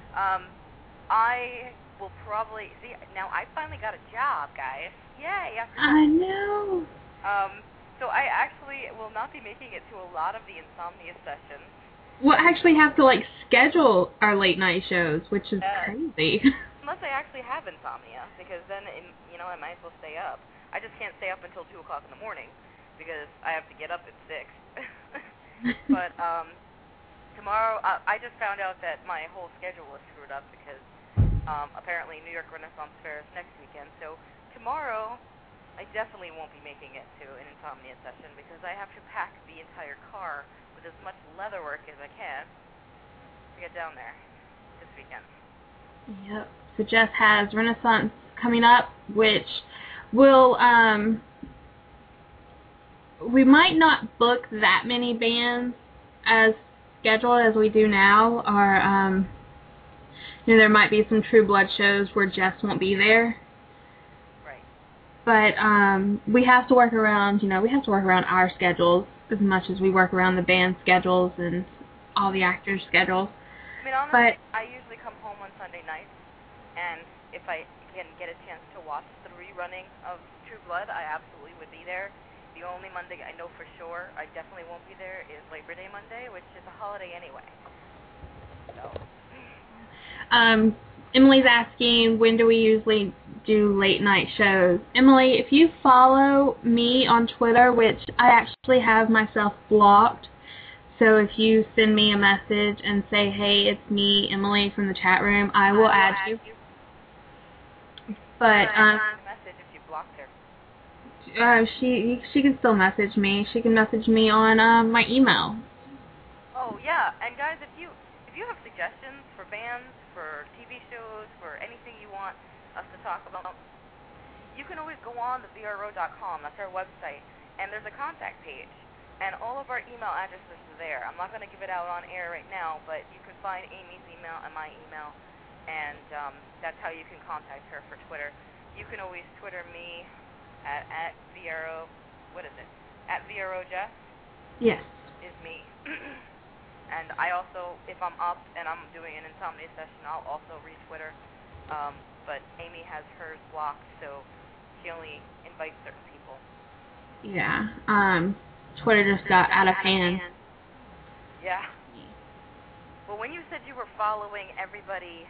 B: I will probably... See, now I finally got a job, guys. Yay!
C: I know.
B: So I actually will not be making it to a lot of the Insomnia sessions.
C: We'll actually have to, like, schedule our late night shows, which is crazy.
B: Unless I actually have insomnia, because then, I might as well stay up. I just can't stay up until 2 o'clock in the morning, because I have to get up at 6. But, tomorrow, I just found out that my whole schedule was screwed up, because, apparently New York Renaissance Fair is next weekend, so tomorrow, I definitely won't be making it to an insomnia session, because I have to pack the entire car with as much leather work as I can to get down there this weekend.
C: Yep. So Jeff has Renaissance coming up, which will, we might not book that many bands as scheduled as we do now, or, there might be some True Blood shows where Jeff won't be there.
B: Right.
C: But, we have to work around, our schedules as much as we work around the band schedules and all the actors' schedules.
B: I mean, honestly, I usually come home on Sunday nights, and if I can get a chance to watch the rerunning of True Blood, I absolutely would be there. The only Monday I know for sure I definitely won't be there is Labor Day Monday, which is a holiday anyway. So.
C: Emily's asking, when do we usually do late night shows? Emily, if you follow me on Twitter, which I actually have myself blocked, so if you send me a message and say, hey, it's me, Emily, from the chat room, I will add you. But,
B: message if you blocked her.
C: She can still message me. She can message me on my email.
B: Oh, yeah, and guys, if you have suggestions for bands, for TV shows, for anything you want us to talk about, you can always go on to VRO.com. That's our website. And there's a contact page. And all of our email addresses are there. I'm not going to give it out on air right now, but you can find Amy's email and my email. And that's how you can contact her for Twitter. You can always Twitter me at VRO, what is it? At VRO Jeff?
C: Yes.
B: Is me. And I also, if I'm up and I'm doing an insomnia session, I'll also re-Twitter. But Amy has hers blocked, so she only invites certain people.
C: Yeah. Twitter just got out of hand.
B: Yeah. Well, when you said you were following everybody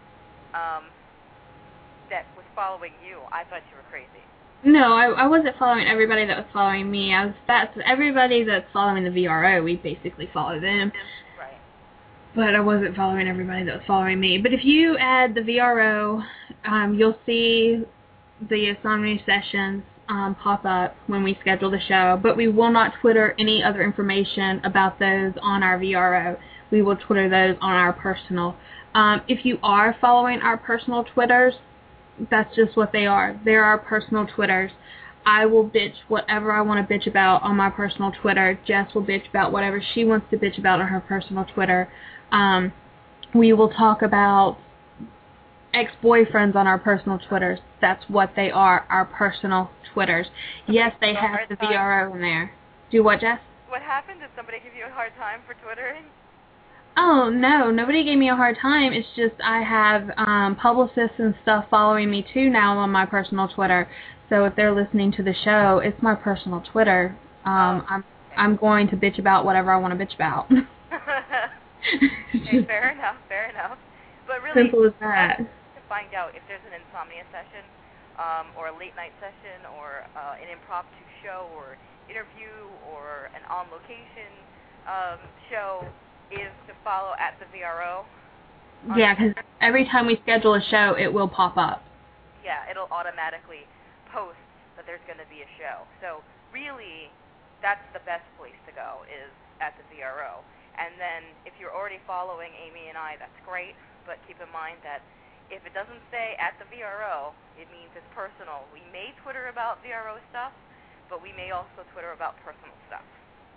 B: that was following you, I thought you were crazy.
C: No, I wasn't following everybody that was following me. That's everybody that's following the VRO. We basically follow them.
B: Right.
C: But I wasn't following everybody that was following me. But if you add the VRO, you'll see the songwriting sessions pop up when we schedule the show. But we will not Twitter any other information about those on our VRO. We will Twitter those on our personal. If you are following our personal Twitters, that's just what they are. They're our personal Twitters. I will bitch whatever I want to bitch about on my personal Twitter. Jess will bitch about whatever she wants to bitch about on her personal Twitter. We will talk about ex-boyfriends on our personal Twitters. That's what they are, our personal Twitters. Yes, they have the VRO in there. Do what, Jess?
B: What happened? Did somebody give you a hard time for Twittering?
C: Oh, no, nobody gave me a hard time. It's just I have publicists and stuff following me, too, now on my personal Twitter. So if they're listening to the show, it's my personal Twitter. I'm going to bitch about whatever I want to bitch about.
B: Okay, fair enough. But really,
C: simple as that.
B: To find out if there's an insomnia session, or a late night session, or an impromptu show, or interview, or an on location show, is to follow at the VRO.
C: Yeah, because every time we schedule a show, it will pop up.
B: Yeah, it'll automatically post that there's going to be a show. So really, that's the best place to go, is at the VRO. And then if you're already following Amy and I, that's great, but keep in mind that if it doesn't say at the VRO, it means it's personal. We may Twitter about VRO stuff, but we may also Twitter about personal stuff.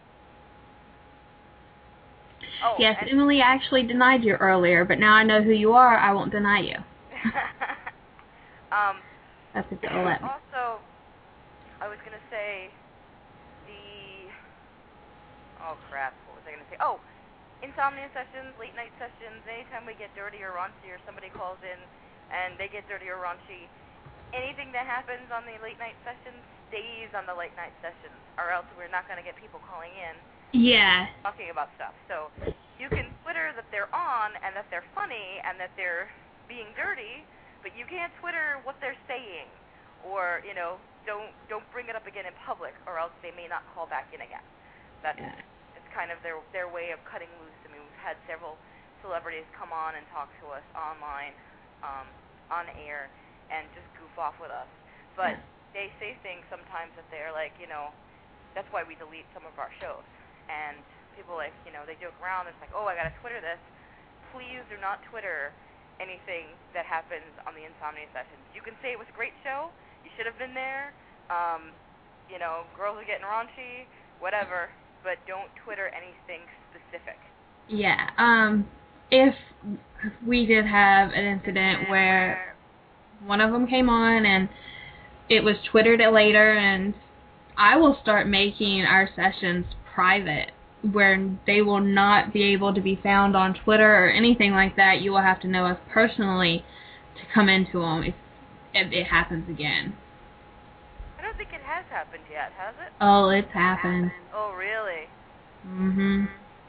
B: Oh,
C: yes, Emily actually denied you earlier, but now I know who you are, I won't deny you. That's what they'll let me.
B: Also, I was going to say oh crap, what was I going to say? Oh, insomnia sessions, late night sessions, anytime we get dirty or raunchy or somebody calls in and they get dirty or raunchy, anything that happens on the late night sessions stays on the late night sessions, or else we're not going to get people calling in.
C: Yeah.
B: Talking about stuff. So you can Twitter that they're on and that they're funny and that they're being dirty, but you can't Twitter what they're saying, or don't bring it up again in public, or else they may not call back in again. It's kind of their way of cutting loose. I mean, we've had several celebrities come on and talk to us online, on air, and just goof off with us. But they say things sometimes that they're like, that's why we delete some of our shows. And people they joke around. It's like, oh, I gotta Twitter this. Please do not Twitter anything that happens on the insomnia sessions. You can say it was a great show. You should have been there. Girls are getting raunchy, whatever. But don't Twitter anything specific.
C: Yeah. If we did have an incident where one of them came on and it was Twittered later, and I will start making our sessions private, where they will not be able to be found on Twitter or anything like that. You will have to know us personally to come into them if it happens again.
B: I don't think it has happened yet, has it?
C: Oh, it's happened.
B: Oh, really?
C: Mm-hmm.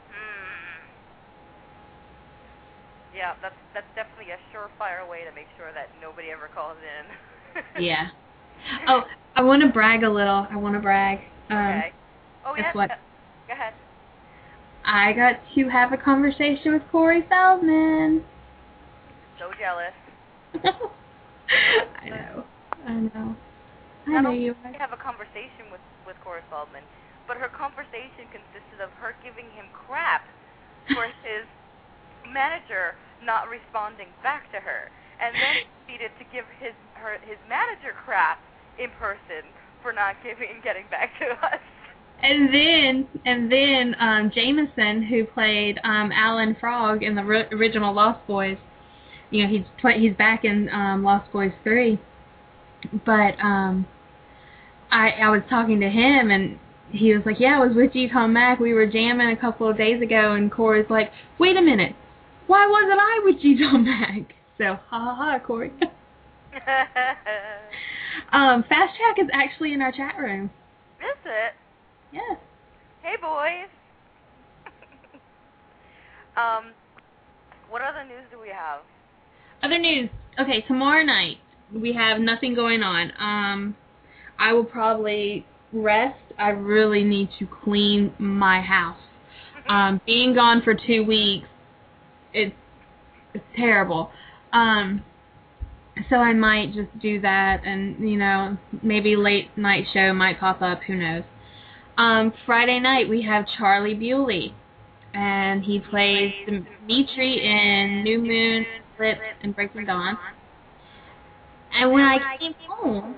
B: Yeah, that's definitely a surefire way to make sure that nobody ever calls in.
C: Yeah. Oh, I want to brag a little.
B: Okay. Oh, yes.
C: What?
B: Go ahead.
C: I got to have a conversation with Corey Feldman.
B: So jealous.
C: I know. I
B: Not
C: know
B: only
C: you
B: did we have a conversation with Corey Feldman, but her conversation consisted of her giving him crap for his manager not responding back to her, and then proceeded to give his manager crap in person for not getting back to us.
C: And then Jameson, who played Alan Frog in the original Lost Boys, he's back in Lost Boys 3. But I was talking to him, and he was like, yeah, I was with G. Tom Mac. We were jamming a couple of days ago, and Corey's like, wait a minute. Why wasn't I with G. Tom Mac? So, ha, Corey. Fast Track is actually in our chat room.
B: Is it?
C: Yes.
B: Hey, boys. What other news do we have?
C: Other news. Okay, tomorrow night we have nothing going on. I will probably rest. I really need to clean my house. Being gone for 2 weeks, it's terrible. So I might just do that, and maybe late night show might pop up. Who knows? Friday night we have Charlie Bewley, and he plays Dimitri in New Moon, Eclipse, and Breaking Dawn. And when I came home,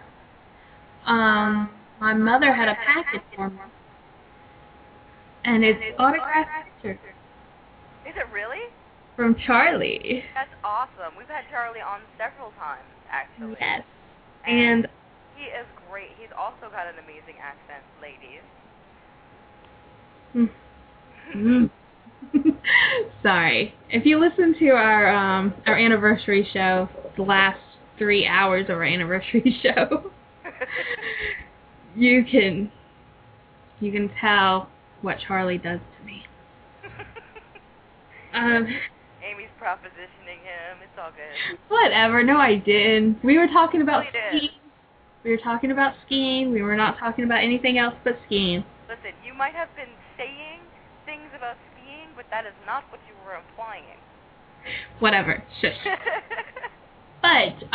C: my mother had a package for me, and it's autographed pictures.
B: Is it really?
C: from Charlie.
B: That's awesome. We've had Charlie on several times, actually.
C: Yes.
B: And he is great. He's also got an amazing accent, ladies.
C: Sorry. If you listen to our anniversary show, the last 3 hours of our anniversary show, you can tell what Charlie does to me.
B: Amy's propositioning him. It's all good.
C: Whatever. No, I didn't. We were talking about
B: Really did.
C: skiing. We were talking about skiing. We were not talking about anything else but skiing.
B: Listen, you might have been saying things about skiing, but that is not what you were implying.
C: Whatever. Shush. But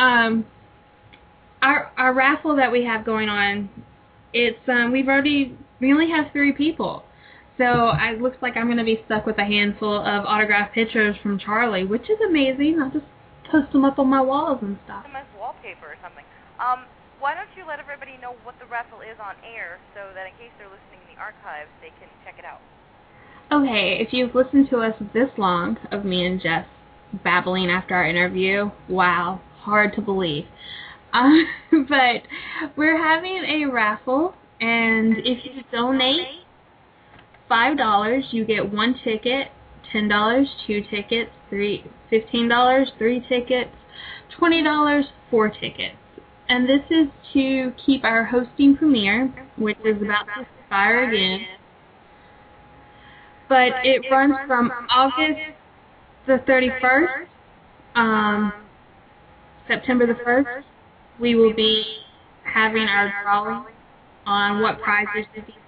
C: our raffle that we have going on, it's we only have 3 people. So it looks like I'm going to be stuck with a handful of autographed pictures from Charlie, which is amazing. I'll just post them up on my walls and stuff.
B: Some as wallpaper or something. Why don't you let everybody know what the raffle is on air so that in case they're listening in the archives, they can check it out.
C: Okay, if you've listened to us this long of me and Jess babbling after our interview, wow, hard to believe. But we're having a raffle, and if you donate $5, you get 1 ticket, $10, 2 tickets, $15, 3 tickets, $20, 4 tickets. And this is to keep our hosting premiere, which is about to expire again. But it runs from August the 31st, September the 1st. We will be having our drawing on what prizes to be.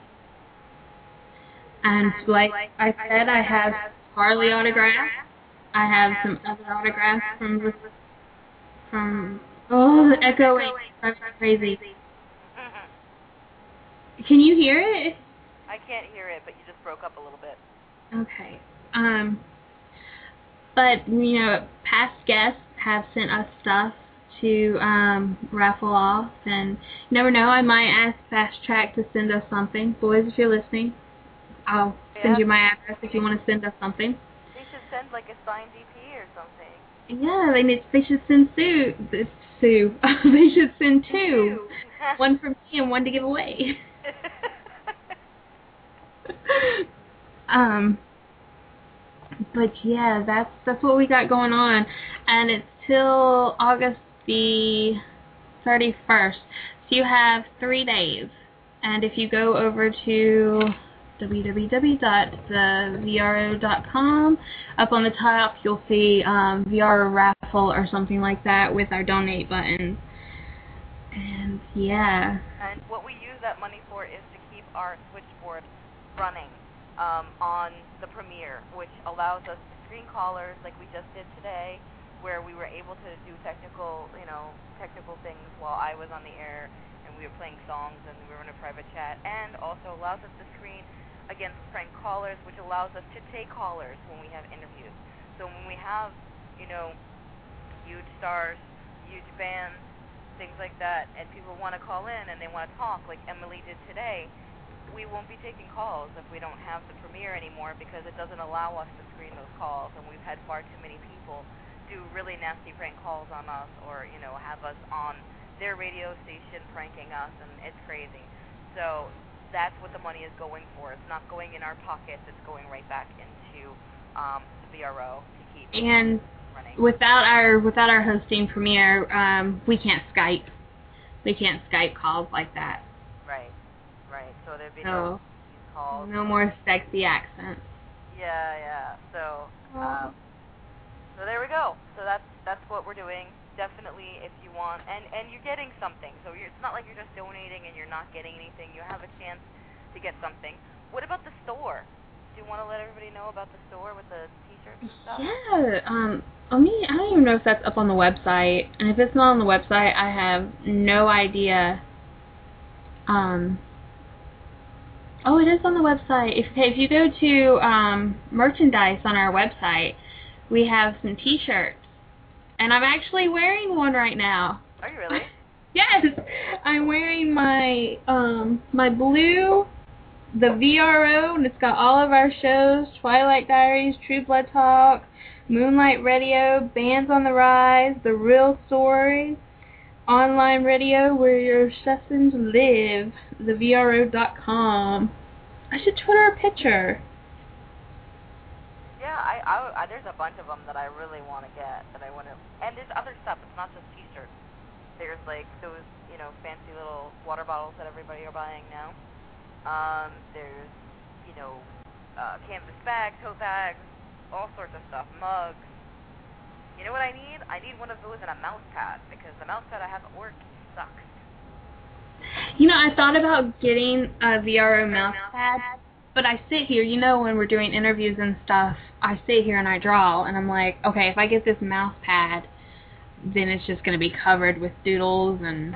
C: And like I said, I have Harley autographs. I have some other autographs from the echoing drives me crazy. Can you hear it?
B: I can't hear it, but you just broke up a little bit.
C: Okay. But past guests have sent us stuff to raffle off, and you never know, I might ask Fast Track to send us something. Boys, if you're listening, I'll send you my address if you want to send us something.
B: They should send like a signed EP or something.
C: Yeah, they should send Sue. They should send 2. One for me and 1 to give away. But yeah, that's what we got going on, and it's till August the 31st. So you have 3 days, and if you go over to www.thevro.com, up on the top you'll see VR raffle or something like that with our donate button. And yeah.
B: And what we use that money for is to keep our switchboard running on the premiere, which allows us to screen callers like we just did today, where we were able to do technical things while I was on the air and we were playing songs and we were in a private chat, and also allows us to screen against prank callers, which allows us to take callers when we have interviews. So when we have, huge stars, huge bands, things like that, and people want to call in and they want to talk, like Emily did today, we won't be taking calls if we don't have the premiere anymore, because it doesn't allow us to screen those calls, and we've had far too many people do really nasty prank calls on us, or have us on their radio station pranking us, and it's crazy. So that's what the money is going for. It's not going in our pockets, it's going right back into the VRO to keep
C: and
B: running.
C: Without our hosting premiere, we can't Skype. We can't Skype calls like that.
B: Right. So there'd be no calls.
C: No more sexy accents.
B: Yeah. So there we go. So that's what we're doing. Definitely, if you want, and you're getting something. So it's not like you're just donating and you're not getting anything. You have a chance to get something. What about the store? Do you want to let everybody know about the store with the T-shirts and stuff?
C: Yeah. I don't even know if that's up on the website, and if it's not on the website, I have no idea. Oh, it is on the website. If you go to merchandise on our website, we have some T-shirts, and I'm actually wearing one right now.
B: Are you really?
C: Yes, I'm wearing my my blue, the VRO, and it's got all of our shows: Twilight Diaries, True Blood Talk, Moonlight Radio, Bands on the Rise, The Real Story, Online Radio, where your sessions live, thevro.com. I should Twitter a picture.
B: Yeah, there's a bunch of them that I really want to get, that I want to, and there's other stuff. It's not just T-shirts. There's like those, fancy little water bottles that everybody are buying now. There's, canvas bags, tote bags, all sorts of stuff, mugs. You know what I need? I need one of those and a mouse pad, because the mouse pad I have at work sucks.
C: I thought about getting a VRO mouse pad, but I sit here, when we're doing interviews and stuff, I sit here and I draw, and I'm like, okay, if I get this mouse pad, then it's just going to be covered with doodles, and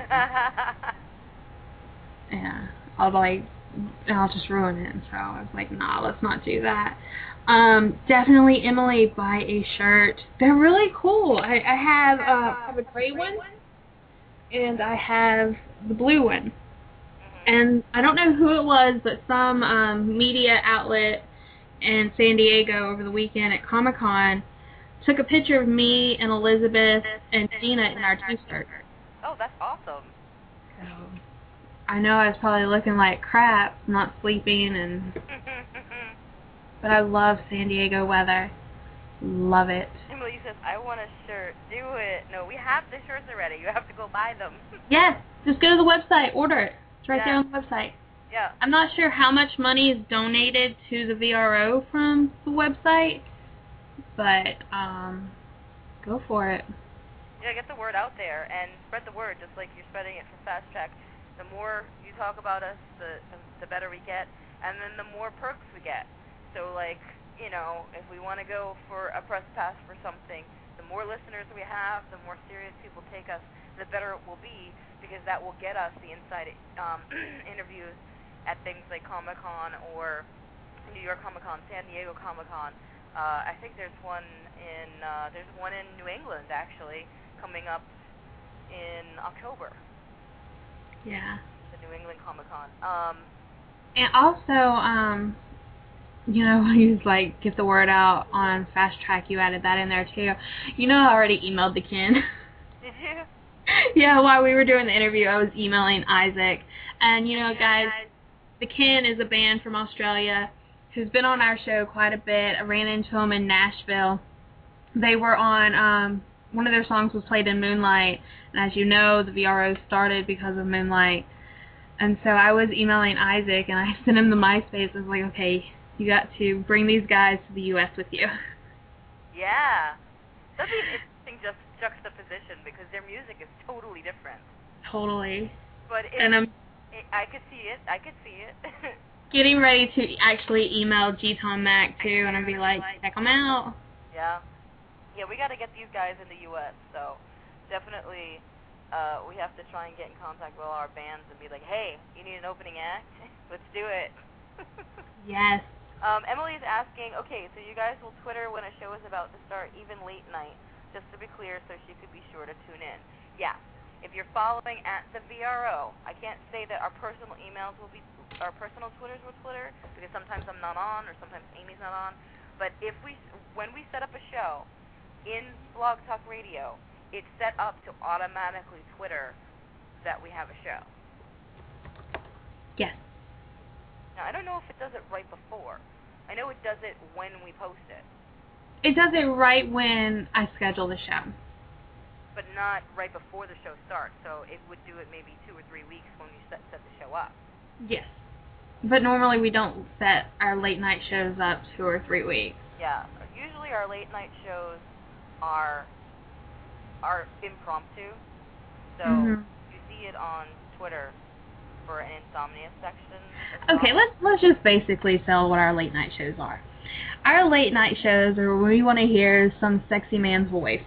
C: yeah, I'll just ruin it. And so I was like, nah, let's not do that. Definitely, Emily, buy a shirt. They're really cool. I have a gray one, and I have the blue one. And I don't know who it was, but some media outlet in San Diego over the weekend at Comic-Con took a picture of me and Elizabeth and Tina in our T-shirts.
B: Oh, that's awesome.
C: So I know I was probably looking like crap, not sleeping, but I love San Diego weather. Love it.
B: Emily says, I want a shirt. Do it. No, we have the shirts already. You have to go buy them.
C: Yes, just go to the website, order it. It's right there on the website.
B: Yeah.
C: I'm not sure how much money is donated to the VRO from the website, but go for it.
B: Yeah, get the word out there and spread the word, just like you're spreading it for Fast Track. The more you talk about us, the better we get, and then the more perks we get. So, if we want to go for a press pass for something, the more listeners we have, the more serious people take us, the better it will be, because that will get us the inside interviews at things like Comic-Con or New York Comic-Con, San Diego Comic-Con. I think there's one in New England, actually, coming up in October.
C: Yeah.
B: The New England Comic-Con.
C: And also, he's like, get the word out on Fast Track. You added that in there, too. I already emailed the Ken.
B: Did you?
C: Yeah, while we were doing the interview, I was emailing Isaac. And, guys, the Ken is a band from Australia who's been on our show quite a bit. I ran into them in Nashville. They were on, one of their songs was played in Moonlight. And as you know, the VRO started because of Moonlight. And so I was emailing Isaac, and I sent him the MySpace. I was like, okay, you got to bring these guys to the U.S. with you.
B: Yeah. That'd be an interesting juxtaposition, because their music is totally different.
C: Totally.
B: But I could see it. I could see it.
C: Getting ready to actually email G-Tom Mac, too, and I'd be like, check them out.
B: Yeah. Yeah, we got to get these guys in the U.S., so definitely we have to try and get in contact with all our bands and be like, hey, you need an opening act? Let's do it.
C: Yes.
B: Emily's asking, okay, so you guys will Twitter when a show is about to start, even late night, just to be clear, so she could be sure to tune in. Yeah. If you're following at the VRO, I can't say that our personal emails will be, our personal Twitters will Twitter, because sometimes I'm not on, or sometimes Amy's not on. But when we set up a show in Blog Talk Radio, it's set up to automatically Twitter that we have a show.
C: Yes.
B: Now, I don't know if it does it right before. I know it does it when we post it.
C: It does it right when I schedule the show.
B: But not right before the show starts, so it would do it maybe 2 or 3 weeks when we set the show up.
C: Yes. But normally we don't set our late night shows up 2 or 3 weeks.
B: Yeah. Usually our late night shows are impromptu, so you see it on Twitter for an Insomnia section.
C: Okay, let's just basically tell what our late night shows are. Our late night shows are when we want to hear some sexy man's voice.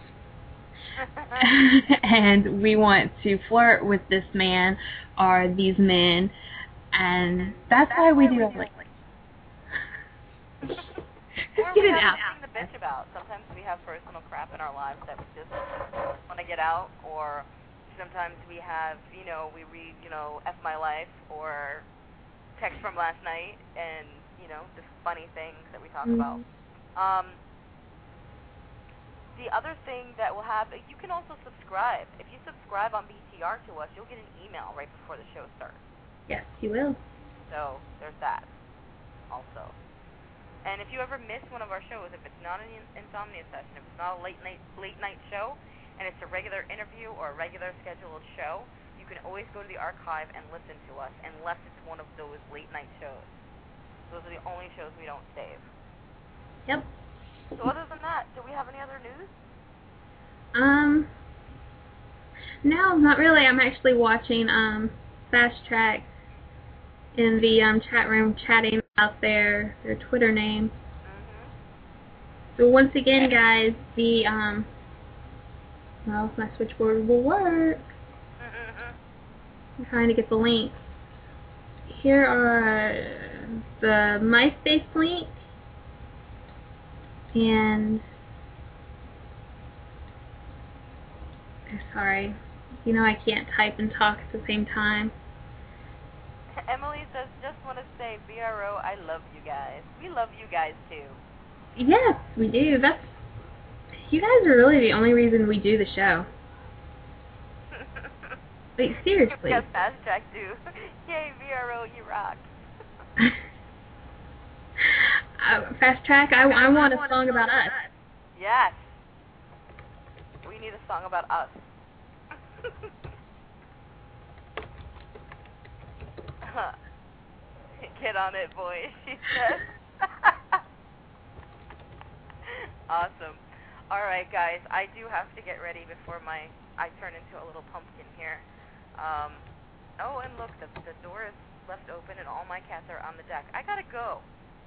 C: And we want to flirt with this man or these men, and that's why we do it late. Just get it out.
B: Something to bitch about. Sometimes we have personal crap in our lives that we just want to get out, or sometimes we have, we read, F My Life or text from last night, and, just funny things that we talk about. the other thing that will happen, you can also subscribe. If you subscribe on BTR to us, you'll get an email right before the show starts.
C: Yes, you will.
B: So there's that also. And if you ever miss one of our shows, if it's not an insomnia session, if it's not a late night show, and it's a regular interview or a regular scheduled show, you can always go to the archive and listen to us, unless it's one of those late night shows. Those are the only shows we don't save.
C: Yep.
B: So other than that, do we have any other news?
C: No, not really. I'm actually watching Fast Track in the chat room, chatting about their Twitter name. So once again, guys, the well, my switchboard will work. I'm trying to get the links. Here are the MySpace link. And sorry, you know I can't type and talk at the same time.
B: Emily says, just want to say, BRO, I love you guys. We love you guys too.
C: Yes, we do. You guys are really the only reason we do the show. Like, seriously.
B: Yes, Fast Track do. Yay, VRO, you rock.
C: Fast Track, I want a song about us.
B: Yes. We need a song about us. Get on it, boy, she says. Awesome. All right, guys, I do have to get ready before I turn into a little pumpkin here. Oh, and look, the door is left open and all my cats are on the deck. I gotta go.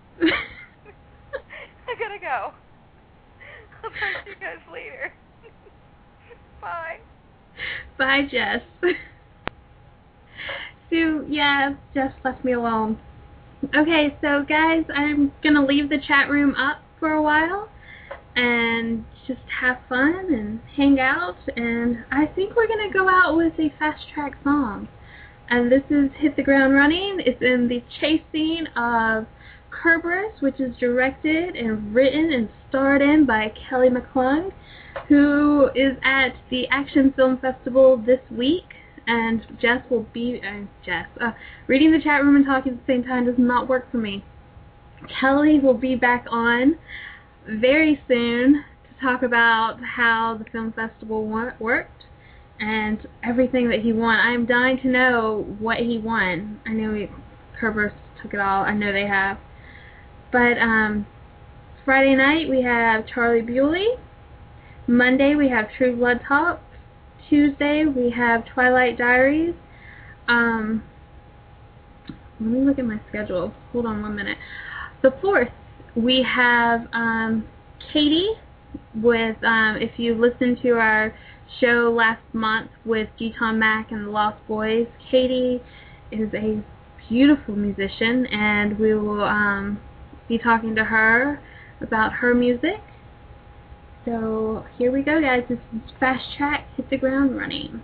B: I gotta go. I'll talk to you guys later. Bye.
C: Bye, Jess. So, yeah, Jess left me alone. Okay, so guys, I'm gonna leave the chat room up for a while and just have fun and hang out, and I think we're gonna go out with a Fast Track song. And this is Hit the Ground Running. It's in the chase scene of Kerberos, which is directed and written and starred in by Kelly McClung, who is at the Action Film Festival this week. And Jess will be, reading the chat room and talking at the same time does not work for me. Kelly will be back on very soon to talk about how the film festival worked and everything that he won. I'm dying to know what he won. I know Kerberos took it all. I know they have. But Friday night we have Charlie Bewley. Monday we have True Blood Talk. Tuesday we have Twilight Diaries. Let me look at my schedule. Hold on 1 minute. The 4th we have Katie with, if you listened to our show last month with G-Tom Mack and the Lost Boys, Katie is a beautiful musician, and we will be talking to her about her music. So here we go, guys. This is Fast Track, Hit the Ground Running.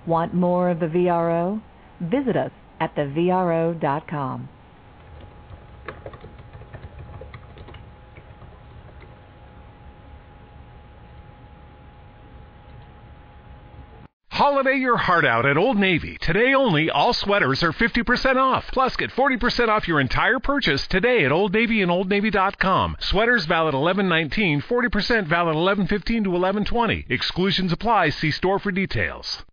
A: Want more of the VRO? Visit us at thevro.com.
H: Holiday your heart out at Old Navy. Today only, all sweaters are 50% off. Plus, get 40% off your entire purchase today at Old Navy and OldNavy.com. Sweaters valid 11/19, 40% valid 11/15 to 11/20. Exclusions apply. See store for details.